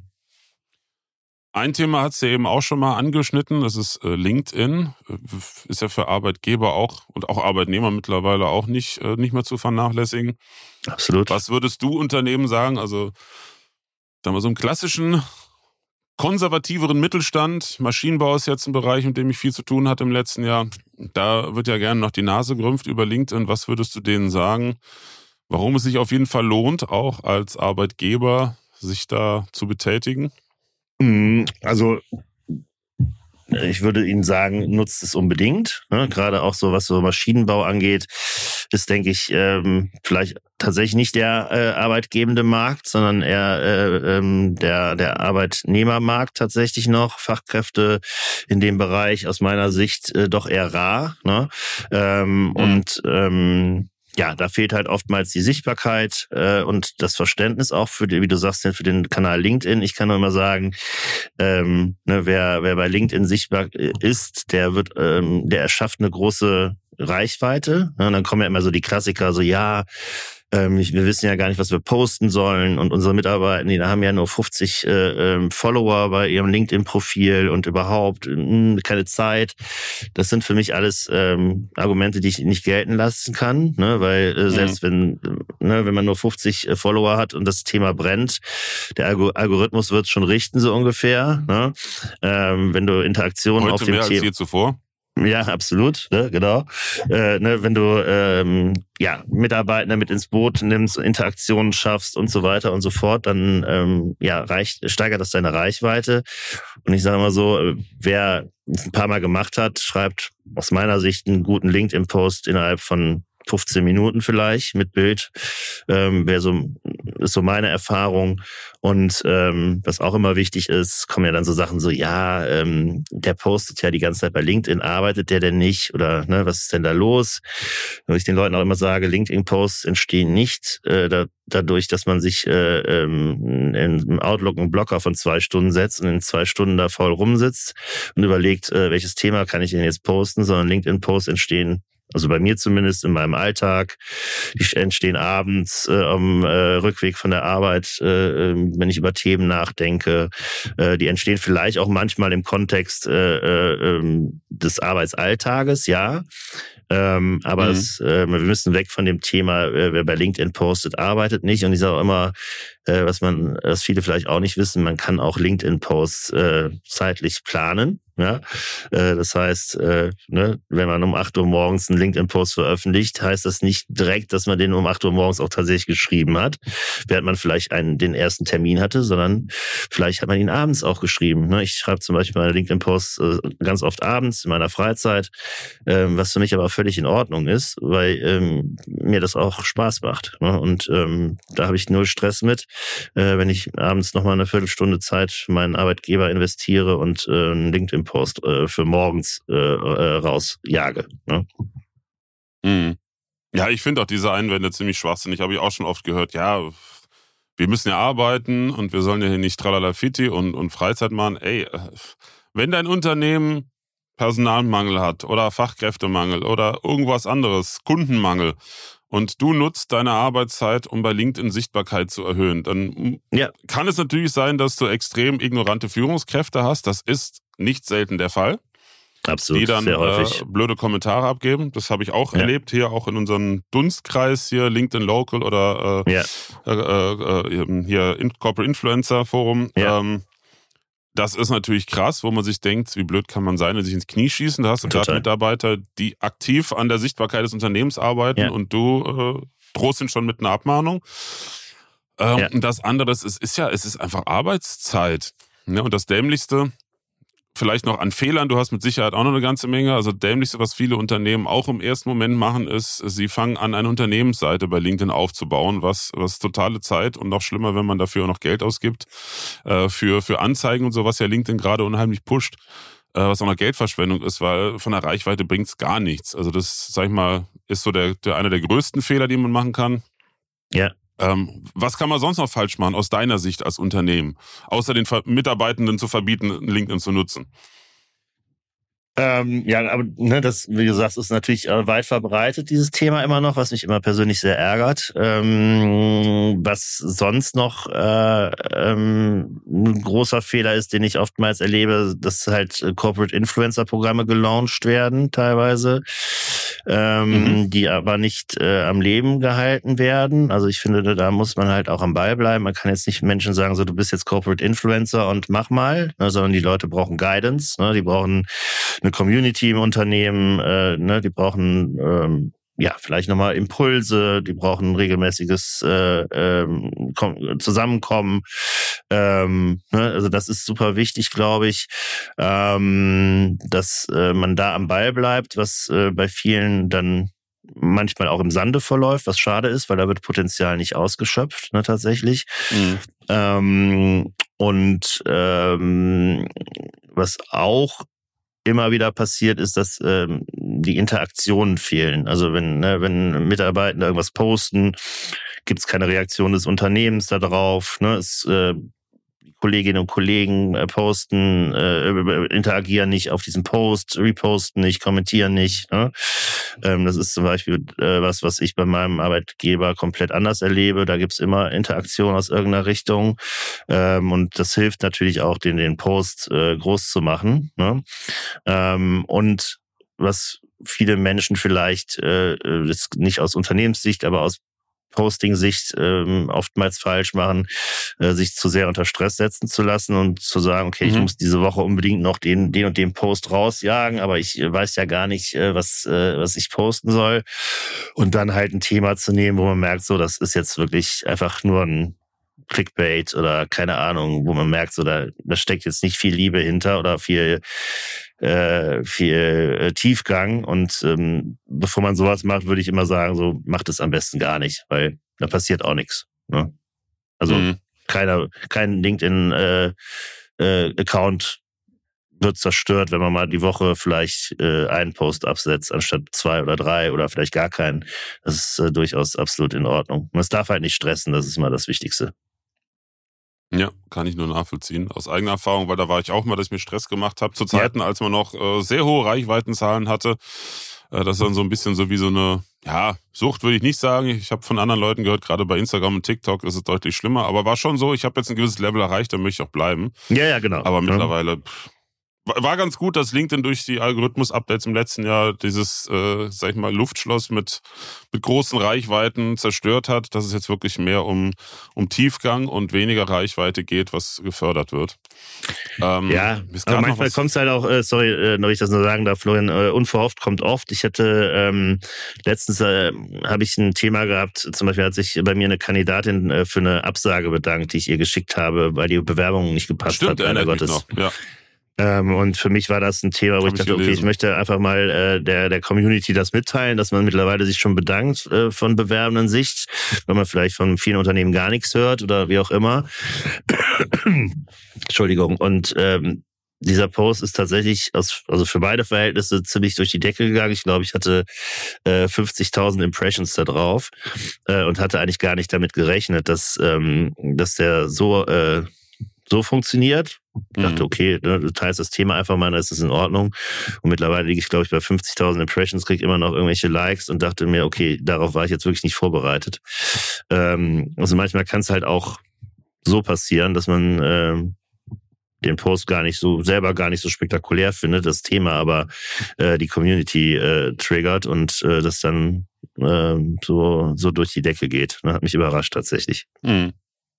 Ein Thema hat sie eben auch schon mal angeschnitten, das ist LinkedIn. Ist ja für Arbeitgeber auch und auch Arbeitnehmer mittlerweile auch nicht, nicht mehr zu vernachlässigen. Absolut. Was würdest du Unternehmen sagen? Also, sagen wir so im klassischen, konservativeren Mittelstand, Maschinenbau ist jetzt ein Bereich, mit dem ich viel zu tun hatte im letzten Jahr. Da wird ja gerne noch die Nase gerümpft über LinkedIn. Was würdest du denen sagen, warum es sich auf jeden Fall lohnt, auch als Arbeitgeber sich da zu betätigen? Also ich würde Ihnen sagen, nutzt es unbedingt. Ne? Gerade auch so, was so Maschinenbau angeht, ist, denke ich, ähm, vielleicht tatsächlich nicht der äh, arbeitgebende Markt, sondern eher äh, ähm, der der Arbeitnehmermarkt tatsächlich noch. Fachkräfte in dem Bereich aus meiner Sicht äh, doch eher rar. Ne? Ähm, mhm. Und ähm, ja, da fehlt halt oftmals die Sichtbarkeit äh, und das Verständnis auch für, die, wie du sagst, für den Kanal LinkedIn. Ich kann nur immer sagen, ähm, ne, wer wer bei LinkedIn sichtbar ist, der wird, ähm, der erschafft eine große Reichweite. Ja, und dann kommen ja immer so die Klassiker, so ja, ähm, wir wissen ja gar nicht, was wir posten sollen und unsere Mitarbeiter, die haben ja nur fünfzig äh, ähm, Follower bei ihrem LinkedIn-Profil und überhaupt mh, keine Zeit. Das sind für mich alles ähm, Argumente, die ich nicht gelten lassen kann, ne? Weil äh, selbst mhm. wenn ne, wenn man nur fünfzig äh, Follower hat und das Thema brennt, der Algo- Algorithmus wird es schon richten, so ungefähr. Ne? Ähm, wenn du Interaktionen Heute auf dem mehr Thema... als je zuvor. Ja, absolut, ne, genau. Äh, ne, wenn du ähm, ja Mitarbeiter mit ins Boot nimmst, Interaktionen schaffst und so weiter und so fort, dann ähm, ja reicht, steigert das deine Reichweite. Und ich sage mal so, wer es ein paar Mal gemacht hat, schreibt aus meiner Sicht einen guten LinkedIn-Post innerhalb von fünfzehn Minuten vielleicht mit Bild, ähm, wäre so, ist so meine Erfahrung. Und ähm, was auch immer wichtig ist, kommen ja dann so Sachen so, ja, ähm, der postet ja die ganze Zeit bei LinkedIn, arbeitet der denn nicht? Oder ne, was ist denn da los? Und ich den Leuten auch immer sage, LinkedIn-Posts entstehen nicht äh, da, dadurch, dass man sich äh, ähm, in Outlook einen Blocker von zwei Stunden setzt und in zwei Stunden da faul rumsitzt und überlegt, äh, welches Thema kann ich denn jetzt posten, sondern LinkedIn-Posts entstehen, also bei mir zumindest in meinem Alltag, die entstehen abends äh, am äh, Rückweg von der Arbeit, äh, wenn ich über Themen nachdenke. Äh, die entstehen vielleicht auch manchmal im Kontext äh, äh, des Arbeitsalltages, ja. Ähm, aber mhm. es, äh, wir müssen weg von dem Thema, äh, wer bei LinkedIn postet, arbeitet nicht. Und ich sage auch immer, äh, was man, was viele vielleicht auch nicht wissen, man kann auch LinkedIn-Posts äh, zeitlich planen. Ja, äh, das heißt, äh, ne, wenn man um acht Uhr morgens einen LinkedIn-Post veröffentlicht, heißt das nicht direkt, dass man den um acht Uhr morgens auch tatsächlich geschrieben hat, während man vielleicht einen, den ersten Termin hatte, sondern vielleicht hat man ihn abends auch geschrieben. Ne? Ich schreibe zum Beispiel meine LinkedIn-Posts äh, ganz oft abends in meiner Freizeit, ähm, was für mich aber völlig in Ordnung ist, weil ähm, mir das auch Spaß macht. Ne? Und ähm, da habe ich null Stress mit, äh, wenn ich abends nochmal eine Viertelstunde Zeit für meinen Arbeitgeber investiere und äh, einen LinkedIn Post äh, für morgens äh, äh, rausjage. Ne? Mhm. Ja, ich finde auch diese Einwände ziemlich schwachsinnig. Habe ich auch schon oft gehört. Ja, wir müssen ja arbeiten und wir sollen ja hier nicht Tralalafiti und, und Freizeit machen. Ey, wenn dein Unternehmen Personalmangel hat oder Fachkräftemangel oder irgendwas anderes, Kundenmangel, und du nutzt deine Arbeitszeit, um bei LinkedIn Sichtbarkeit zu erhöhen, dann ja. kann es natürlich sein, dass du extrem ignorante Führungskräfte hast. Das ist nicht selten der Fall. Absolut, die dann sehr häufig. Äh, blöde Kommentare abgeben. Das habe ich auch ja. erlebt, hier auch in unserem Dunstkreis, hier LinkedIn Local oder äh, ja. äh, äh, hier Corporate Influencer Forum. Ja. Ähm, das ist natürlich krass, wo man sich denkt, wie blöd kann man sein und sich ins Knie schießen. Da hast du gerade Mitarbeiter, die aktiv an der Sichtbarkeit des Unternehmens arbeiten ja. und du äh, drohst ihn schon mit einer Abmahnung. Ähm, ja. Und das andere, es ist, ist ja, es ist einfach Arbeitszeit. Ne? Und das Dämlichste, vielleicht noch an Fehlern, du hast mit Sicherheit auch noch eine ganze Menge. Also dämlichste, was viele Unternehmen auch im ersten Moment machen, ist, sie fangen an, eine Unternehmensseite bei LinkedIn aufzubauen, was, was totale Zeit und noch schlimmer, wenn man dafür auch noch Geld ausgibt, äh, für, für Anzeigen und so, was ja LinkedIn gerade unheimlich pusht, äh, was auch noch Geldverschwendung ist, weil von der Reichweite bringt's gar nichts. Also das, sag ich mal, ist so der, der einer der größten Fehler, die man machen kann. Ja. Ähm, was kann man sonst noch falsch machen aus deiner Sicht als Unternehmen, außer den Mitarbeitenden zu verbieten, LinkedIn zu nutzen? Ähm, ja, aber ne, das, wie gesagt, ist natürlich äh, weit verbreitet, dieses Thema immer noch, was mich immer persönlich sehr ärgert. Ähm, was sonst noch äh, ähm, ein großer Fehler ist, den ich oftmals erlebe, dass halt Corporate Influencer Programme gelauncht werden, teilweise, ähm, mhm. die aber nicht äh, am Leben gehalten werden. Also ich finde, da muss man halt auch am Ball bleiben. Man kann jetzt nicht Menschen sagen, so du bist jetzt Corporate Influencer und mach mal, ne, sondern die Leute brauchen Guidance, ne, die brauchen eine Community im Unternehmen, äh, ne, die brauchen ähm, ja vielleicht nochmal Impulse, die brauchen ein regelmäßiges äh, ähm, Zusammenkommen. Ähm, ne, also das ist super wichtig, glaube ich, ähm, dass äh, man da am Ball bleibt, was äh, bei vielen dann manchmal auch im Sande verläuft, was schade ist, weil da wird Potenzial nicht ausgeschöpft, ne, tatsächlich. Mhm. Ähm, und ähm, was auch immer wieder passiert, ist, dass ähm, die Interaktionen fehlen. Also wenn ne, wenn Mitarbeiter irgendwas posten, gibt es keine Reaktion des Unternehmens darauf. Ne? Es, äh, Kolleginnen und Kollegen äh, posten, äh, interagieren nicht auf diesen Post, reposten nicht, kommentieren nicht. Ne? Ähm, das ist zum Beispiel äh, was, was ich bei meinem Arbeitgeber komplett anders erlebe. Da gibt's immer Interaktion aus irgendeiner Richtung. Ähm, und das hilft natürlich auch, den, den Post äh, groß zu machen. Ne? Ähm, und was viele Menschen vielleicht, äh, das nicht aus Unternehmenssicht, aber aus Posting-Sicht ähm, oftmals falsch machen, äh, sich zu sehr unter Stress setzen zu lassen und zu sagen, okay, mhm. ich muss diese Woche unbedingt noch den den und den Post rausjagen, aber ich weiß ja gar nicht, äh, was äh, was ich posten soll. Und dann halt ein Thema zu nehmen, wo man merkt, so das ist jetzt wirklich einfach nur ein Clickbait oder keine Ahnung, wo man merkt, so da, da steckt jetzt nicht viel Liebe hinter oder viel äh, viel äh, Tiefgang. Und ähm, bevor man sowas macht, würde ich immer sagen, so macht es am besten gar nicht, weil da passiert auch nichts. Ne? Also mhm. keiner, kein LinkedIn äh, äh, Account wird zerstört, wenn man mal die Woche vielleicht äh, einen Post absetzt, anstatt zwei oder drei oder vielleicht gar keinen. Das ist äh, durchaus absolut in Ordnung. Man darf halt nicht stressen, das ist mal das Wichtigste. Ja, kann ich nur nachvollziehen. Aus eigener Erfahrung, weil da war ich auch mal, dass ich mir Stress gemacht habe. Zu Zeiten, ja. als man noch äh, sehr hohe Reichweitenzahlen hatte. Äh, das ist dann so ein bisschen so wie so eine, ja, Sucht würde ich nicht sagen. Ich habe von anderen Leuten gehört, gerade bei Instagram und TikTok ist es deutlich schlimmer. Aber war schon so, ich habe jetzt ein gewisses Level erreicht, da möchte ich auch bleiben. Ja, ja, genau. Aber ja. mittlerweile pff, War ganz gut, dass LinkedIn durch die Algorithmus-Updates im letzten Jahr dieses, äh, sag ich mal, Luftschloss mit, mit großen Reichweiten zerstört hat, dass es jetzt wirklich mehr um, um Tiefgang und weniger Reichweite geht, was gefördert wird. Ähm, ja, aber manchmal kommt es halt auch, äh, sorry, äh, ob ich das nur sagen darf, Florian, äh, unverhofft kommt oft. Ich hatte ähm, letztens äh, habe ich ein Thema gehabt, zum Beispiel hat sich bei mir eine Kandidatin äh, für eine Absage bedankt, die ich ihr geschickt habe, weil die Bewerbung nicht gepasst Stimmt, hat. Leider Gottes. Noch. Ja. Ähm, und für mich war das ein Thema, wo Hab ich dachte, okay, ich möchte einfach mal äh, der der Community das mitteilen, dass man mittlerweile sich schon bedankt äh, von bewerbenden Sicht, wenn man vielleicht von vielen Unternehmen gar nichts hört oder wie auch immer. Entschuldigung. Und ähm, dieser Post ist tatsächlich aus, also für beide Verhältnisse ziemlich durch die Decke gegangen. Ich glaube, ich hatte äh, fünfzigtausend Impressions da drauf äh, und hatte eigentlich gar nicht damit gerechnet, dass ähm, dass der so äh, so funktioniert. Ich dachte, okay, du teilst das Thema einfach mal, dann ist es in Ordnung. Und mittlerweile liege ich, glaube ich, bei fünfzigtausend Impressions, kriege immer noch irgendwelche Likes und dachte mir, okay, darauf war ich jetzt wirklich nicht vorbereitet. Ähm, also manchmal kann es halt auch so passieren, dass man ähm, den Post gar nicht so, selber gar nicht so spektakulär findet, das Thema aber äh, die Community äh, triggert und äh, das dann äh, so, so durch die Decke geht. Das hat mich überrascht tatsächlich. Mhm.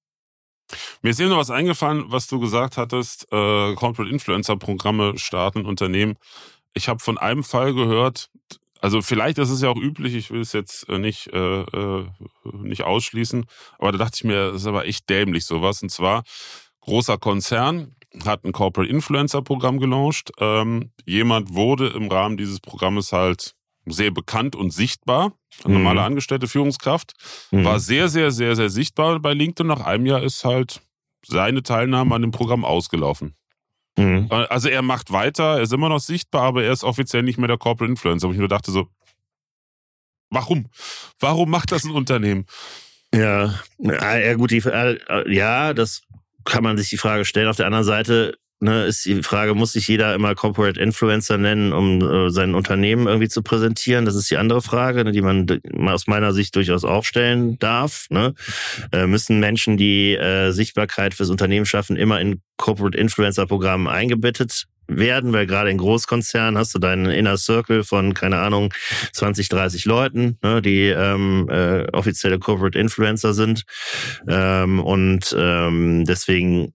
Mir ist eben noch was eingefallen, was du gesagt hattest, äh, Corporate Influencer Programme starten Unternehmen. Ich habe von einem Fall gehört, also vielleicht ist es ja auch üblich, ich will es jetzt nicht, äh, äh, nicht ausschließen, aber da dachte ich mir, das ist aber echt dämlich sowas. Und zwar, großer Konzern hat ein Corporate Influencer Programm gelauncht. Ähm, jemand wurde im Rahmen dieses Programmes halt sehr bekannt und sichtbar. Eine normale mhm. angestellte Führungskraft. Mhm. War sehr, sehr, sehr, sehr sichtbar bei LinkedIn. Nach einem Jahr ist halt seine Teilnahme an dem Programm ausgelaufen. Mhm. Also er macht weiter, er ist immer noch sichtbar, aber er ist offiziell nicht mehr der Corporate Influencer. Wo ich nur dachte so, warum? Warum macht das ein Unternehmen? Ja, ja gut, die, ja, das kann man sich die Frage stellen. Auf der anderen Seite Ne, ist die Frage, muss sich jeder immer Corporate Influencer nennen, um äh, sein Unternehmen irgendwie zu präsentieren? Das ist die andere Frage, ne, die man aus meiner Sicht durchaus auch stellen darf. Ne? Äh, müssen Menschen, die äh, Sichtbarkeit fürs Unternehmen schaffen, immer in Corporate Influencer Programmen eingebettet werden? Weil gerade in Großkonzernen hast du deinen Inner Circle von, keine Ahnung, zwanzig, dreißig Leuten, ne, die ähm, äh, offizielle Corporate Influencer sind. Ähm, und ähm, deswegen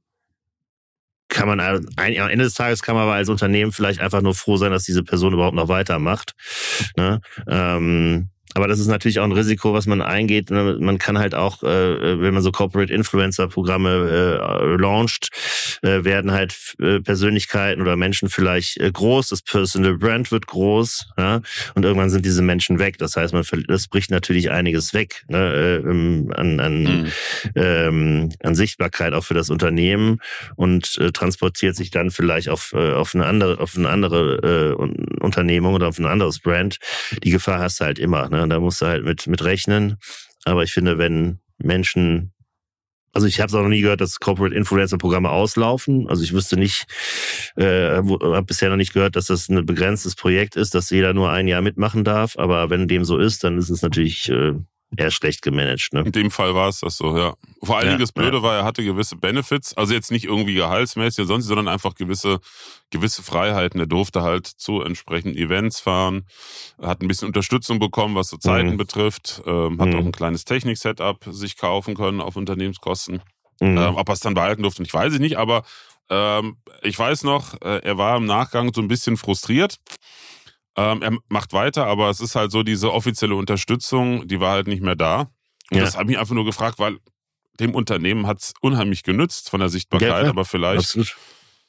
kann man, am Ende des Tages kann man aber als Unternehmen vielleicht einfach nur froh sein, dass diese Person überhaupt noch weitermacht. Ne? Ähm, aber das ist natürlich auch ein Risiko, was man eingeht. Man kann halt auch, äh, wenn man so Corporate Influencer Programme äh, launcht, äh, werden halt äh, Persönlichkeiten oder Menschen vielleicht äh, groß, das Personal Brand wird groß, ja? Und irgendwann sind diese Menschen weg. Das heißt, man das bricht natürlich einiges weg, ne? äh, an, an, mhm. ähm, an Sichtbarkeit auch für das Unternehmen und äh, transportiert sich dann vielleicht auf, äh, auf eine andere, auf eine andere äh, Unternehmung oder auf ein anderes Brand. Die Gefahr hast du halt immer, ne? Da musst du halt mit, mit rechnen. Aber ich finde, wenn Menschen, also ich habe es auch noch nie gehört, dass Corporate Influencer Programme auslaufen. Also ich wüsste nicht, äh, habe bisher noch nicht gehört, dass das ein begrenztes Projekt ist, dass jeder nur ein Jahr mitmachen darf. Aber wenn dem so ist, dann ist es natürlich äh, eher schlecht gemanagt. Ne? In dem Fall war es das so, ja. Vor allen Dingen ja, das Blöde ja. war, er hatte gewisse Benefits, also jetzt nicht irgendwie gehaltsmäßig oder sonst, sondern einfach gewisse gewisse Freiheiten. Er durfte halt zu entsprechenden Events fahren, hat ein bisschen Unterstützung bekommen, was so Zeiten mhm. betrifft, ähm, hat mhm. auch ein kleines Technik-Setup sich kaufen können auf Unternehmenskosten. Mhm. Ähm, ob er es dann behalten durfte, ich weiß ich nicht, aber ähm, ich weiß noch, äh, er war im Nachgang so ein bisschen frustriert. Ähm, er macht weiter, aber es ist halt so, diese offizielle Unterstützung, die war halt nicht mehr da. Und ja. das habe ich mich einfach nur gefragt, weil dem Unternehmen hat es unheimlich genützt von der Sichtbarkeit, ja, aber vielleicht Absolut.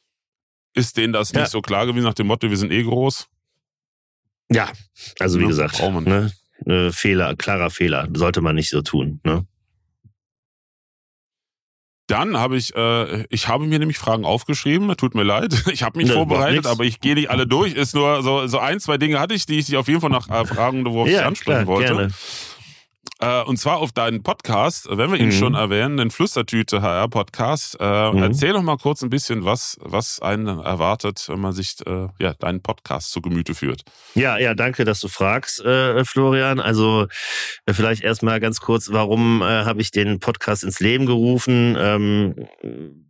ist denen das ja. nicht so klar gewesen nach dem Motto, wir sind eh groß. Ja, also wie ja, gesagt, ne, äh, Fehler, klarer Fehler, sollte man nicht so tun. Ne? Dann habe ich, äh, ich habe mir nämlich Fragen aufgeschrieben, tut mir leid, ich habe mich ne, vorbereitet, aber ich gehe nicht alle durch, ist nur so, so ein, zwei Dinge hatte ich, die ich dich auf jeden Fall noch äh, fragen, worauf ja, ich ansprechen klar, wollte. Gerne. Äh, und zwar auf deinen Podcast, wenn wir ihn mhm. schon erwähnen, den Flüstertüte H R Podcast. Äh, mhm. Erzähl doch mal kurz ein bisschen, was, was einen erwartet, wenn man sich äh, ja, deinen Podcast zu Gemüte führt. Ja, ja, danke, dass du fragst, äh, Florian. Also äh, vielleicht erstmal ganz kurz, warum äh, habe ich den Podcast ins Leben gerufen? Ähm,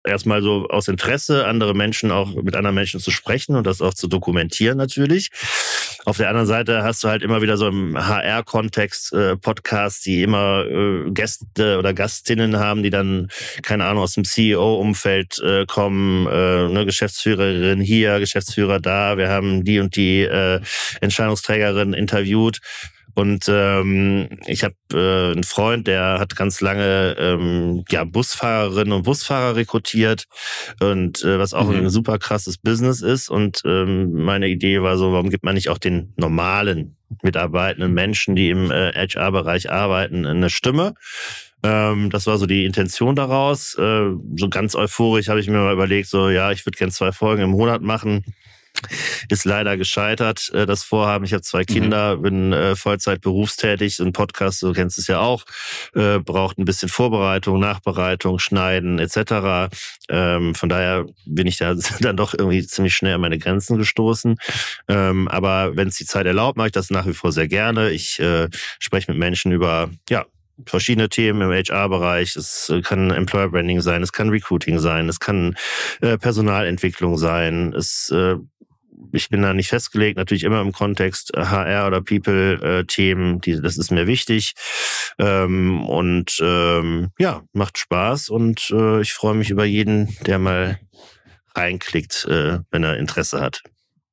erstmal so aus Interesse, andere Menschen auch mit anderen Menschen zu sprechen und das auch zu dokumentieren natürlich. Auf der anderen Seite hast du halt immer wieder so im H R-Kontext äh, Podcasts, die immer äh, Gäste oder Gastinnen haben, die dann, keine Ahnung, aus dem C E O-Umfeld äh, kommen, äh, eine Geschäftsführerin hier, Geschäftsführer da, wir haben die und die äh, Entscheidungsträgerin interviewt. Und ähm, ich habe äh, einen Freund, der hat ganz lange ähm, ja Busfahrerinnen und Busfahrer rekrutiert und äh, was auch mhm. ein super krasses Business ist. Und ähm, meine Idee war so, warum gibt man nicht auch den normalen mitarbeitenden Menschen, die im äh, H R-Bereich arbeiten, eine Stimme? Ähm, das war so die Intention daraus. Äh, so ganz euphorisch habe ich mir mal überlegt, so ja, ich würde gerne zwei Folgen im Monat machen. Ist leider gescheitert, das Vorhaben. Ich habe zwei Kinder, mhm. bin äh, Vollzeit berufstätig. Ein Podcast, du kennst es ja auch, äh, braucht ein bisschen Vorbereitung, Nachbereitung, Schneiden et cetera. Ähm, von daher bin ich da dann doch irgendwie ziemlich schnell an meine Grenzen gestoßen. Ähm, aber wenn es die Zeit erlaubt, mache ich das nach wie vor sehr gerne. Ich äh, spreche mit Menschen über, ja, verschiedene Themen im H R-Bereich. Es kann Employer Branding sein, es kann Recruiting sein, es kann äh, Personalentwicklung sein. Es, äh, ich bin da nicht festgelegt, natürlich immer im Kontext H R oder People-Themen. Äh, das ist mir wichtig. Ähm, und ähm, ja, macht Spaß und äh, ich freue mich über jeden, der mal reinklickt, äh, wenn er Interesse hat.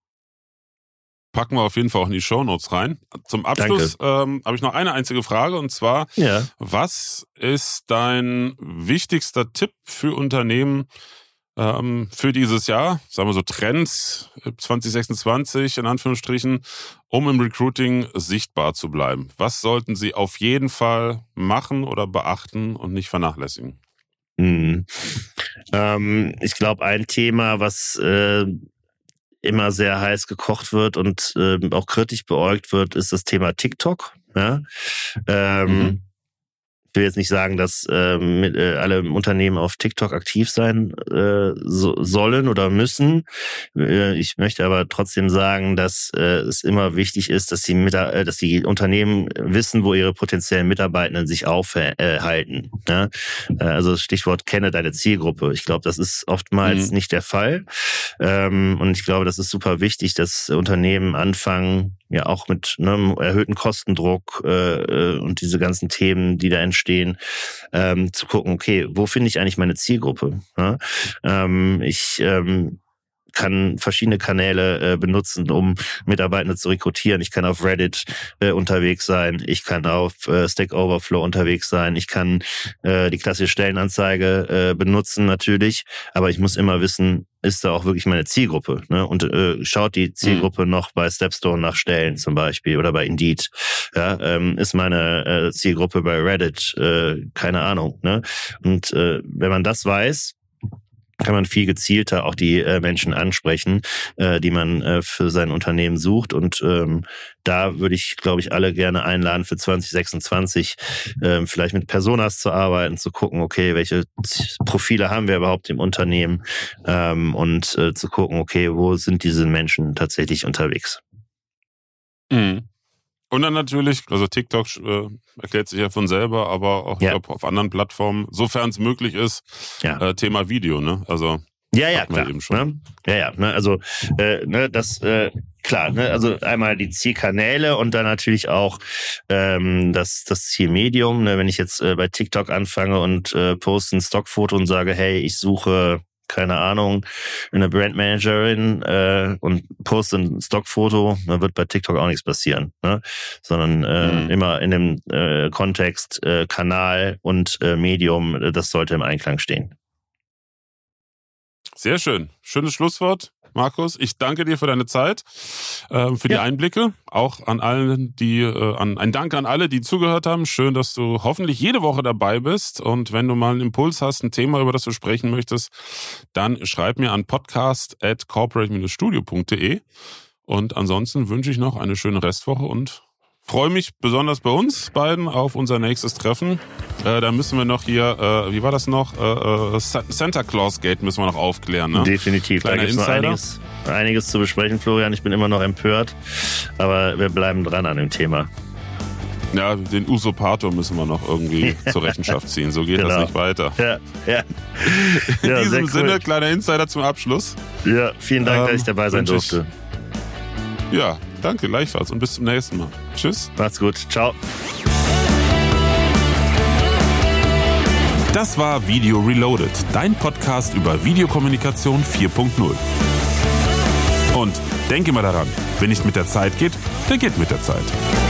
Packen wir auf jeden Fall auch in die Shownotes rein. Zum Abschluss ähm, habe ich noch eine einzige Frage und zwar, ja. was ist dein wichtigster Tipp für Unternehmen ähm, für dieses Jahr? Sagen wir so Trends zwanzig sechsundzwanzig in Anführungsstrichen, um im Recruiting sichtbar zu bleiben. Was sollten sie auf jeden Fall machen oder beachten und nicht vernachlässigen? Hm. Ähm, ich glaube, ein Thema, was äh, immer sehr heiß gekocht wird und äh, auch kritisch beäugt wird, ist das Thema TikTok. Ja? Ähm, mhm. Ich will jetzt nicht sagen, dass äh, mit, äh, alle Unternehmen auf TikTok aktiv sein äh, so, sollen oder müssen. Äh, ich möchte aber trotzdem sagen, dass äh, es immer wichtig ist, dass die, Mit- äh, dass die Unternehmen wissen, wo ihre potenziellen Mitarbeitenden sich aufhalten. Ja? Äh, also Stichwort kenne deine Zielgruppe. Ich glaube, das ist oftmals mhm. nicht der Fall. Ähm, und ich glaube, das ist super wichtig, dass Unternehmen anfangen, ja auch mit einem erhöhten Kostendruck äh, und diese ganzen Themen, die da entstehen, ähm, zu gucken, okay, wo finde ich eigentlich meine Zielgruppe? Ja? Ähm, ich ähm, kann verschiedene Kanäle äh, benutzen, um Mitarbeitende zu rekrutieren. Ich kann auf Reddit äh, unterwegs sein, ich kann auf äh, Stack Overflow unterwegs sein, ich kann äh, die klassische Stellenanzeige äh, benutzen natürlich, aber ich muss immer wissen, ist da auch wirklich meine Zielgruppe, ne? Und äh, schaut die Zielgruppe mhm. noch bei Stepstone nach Stellen zum Beispiel oder bei Indeed, ja, ähm, ist meine äh, Zielgruppe bei Reddit, äh, keine Ahnung, ne? Und äh, wenn man das weiß, kann man viel gezielter auch die äh, Menschen ansprechen, äh, die man äh, für sein Unternehmen sucht. Und ähm, da würde ich, glaube ich, alle gerne einladen für zwanzig sechsundzwanzig, äh, vielleicht mit Personas zu arbeiten, zu gucken, okay, welche Profile haben wir überhaupt im Unternehmen ähm, und äh, zu gucken, okay, wo sind diese Menschen tatsächlich unterwegs. Mhm. Und dann natürlich, also TikTok äh, erklärt sich ja von selber, aber auch ja. ich glaube auf anderen Plattformen, sofern es möglich ist, ja. äh, Thema Video, ne? Also ja, ja, klar. Eben schon. Ne? Ja, ja, ne? Also äh, ne, das äh, klar, ne? Also einmal die Zielkanäle und dann natürlich auch ähm, das das Zielmedium. Ne? Wenn ich jetzt äh, bei TikTok anfange und äh, poste ein Stockfoto und sage, hey, ich suche keine Ahnung, eine Brandmanagerin äh, und poste ein Stockfoto, dann wird bei TikTok auch nichts passieren, ne? Sondern äh, mhm. immer in dem äh, Kontext äh, Kanal und äh, Medium, das sollte im Einklang stehen. Sehr schön. Schönes Schlusswort, Markus. Ich danke dir für deine Zeit, äh, für die ja. Einblicke. Auch an allen, die, äh, an, ein Dank an alle, die zugehört haben. Schön, dass du hoffentlich jede Woche dabei bist. Und wenn du mal einen Impuls hast, ein Thema, über das du sprechen möchtest, dann schreib mir an podcast at corporate dash studio punkt de. Und ansonsten wünsche ich noch eine schöne Restwoche und freue mich besonders bei uns beiden auf unser nächstes Treffen. Äh, da müssen wir noch hier, äh, wie war das noch? Äh, äh, Santa Claus Gate müssen wir noch aufklären. Ne? Definitiv. Kleiner da gibt es noch einiges, einiges zu besprechen, Florian. Ich bin immer noch empört, aber wir bleiben dran an dem Thema. Ja, den Usurpator müssen wir noch irgendwie zur Rechenschaft ziehen. So geht genau. das nicht weiter. Ja, ja. In ja, diesem cool. Sinne, kleiner Insider zum Abschluss. Ja, vielen Dank, ähm, dass ich dabei sein durfte. Ich, ja, danke, gleichfalls und bis zum nächsten Mal. Tschüss. Macht's gut. Ciao. Das war Video Reloaded, dein Podcast über Videokommunikation vier Punkt null. Und denke mal daran, wer nicht mit der Zeit geht, der geht mit der Zeit.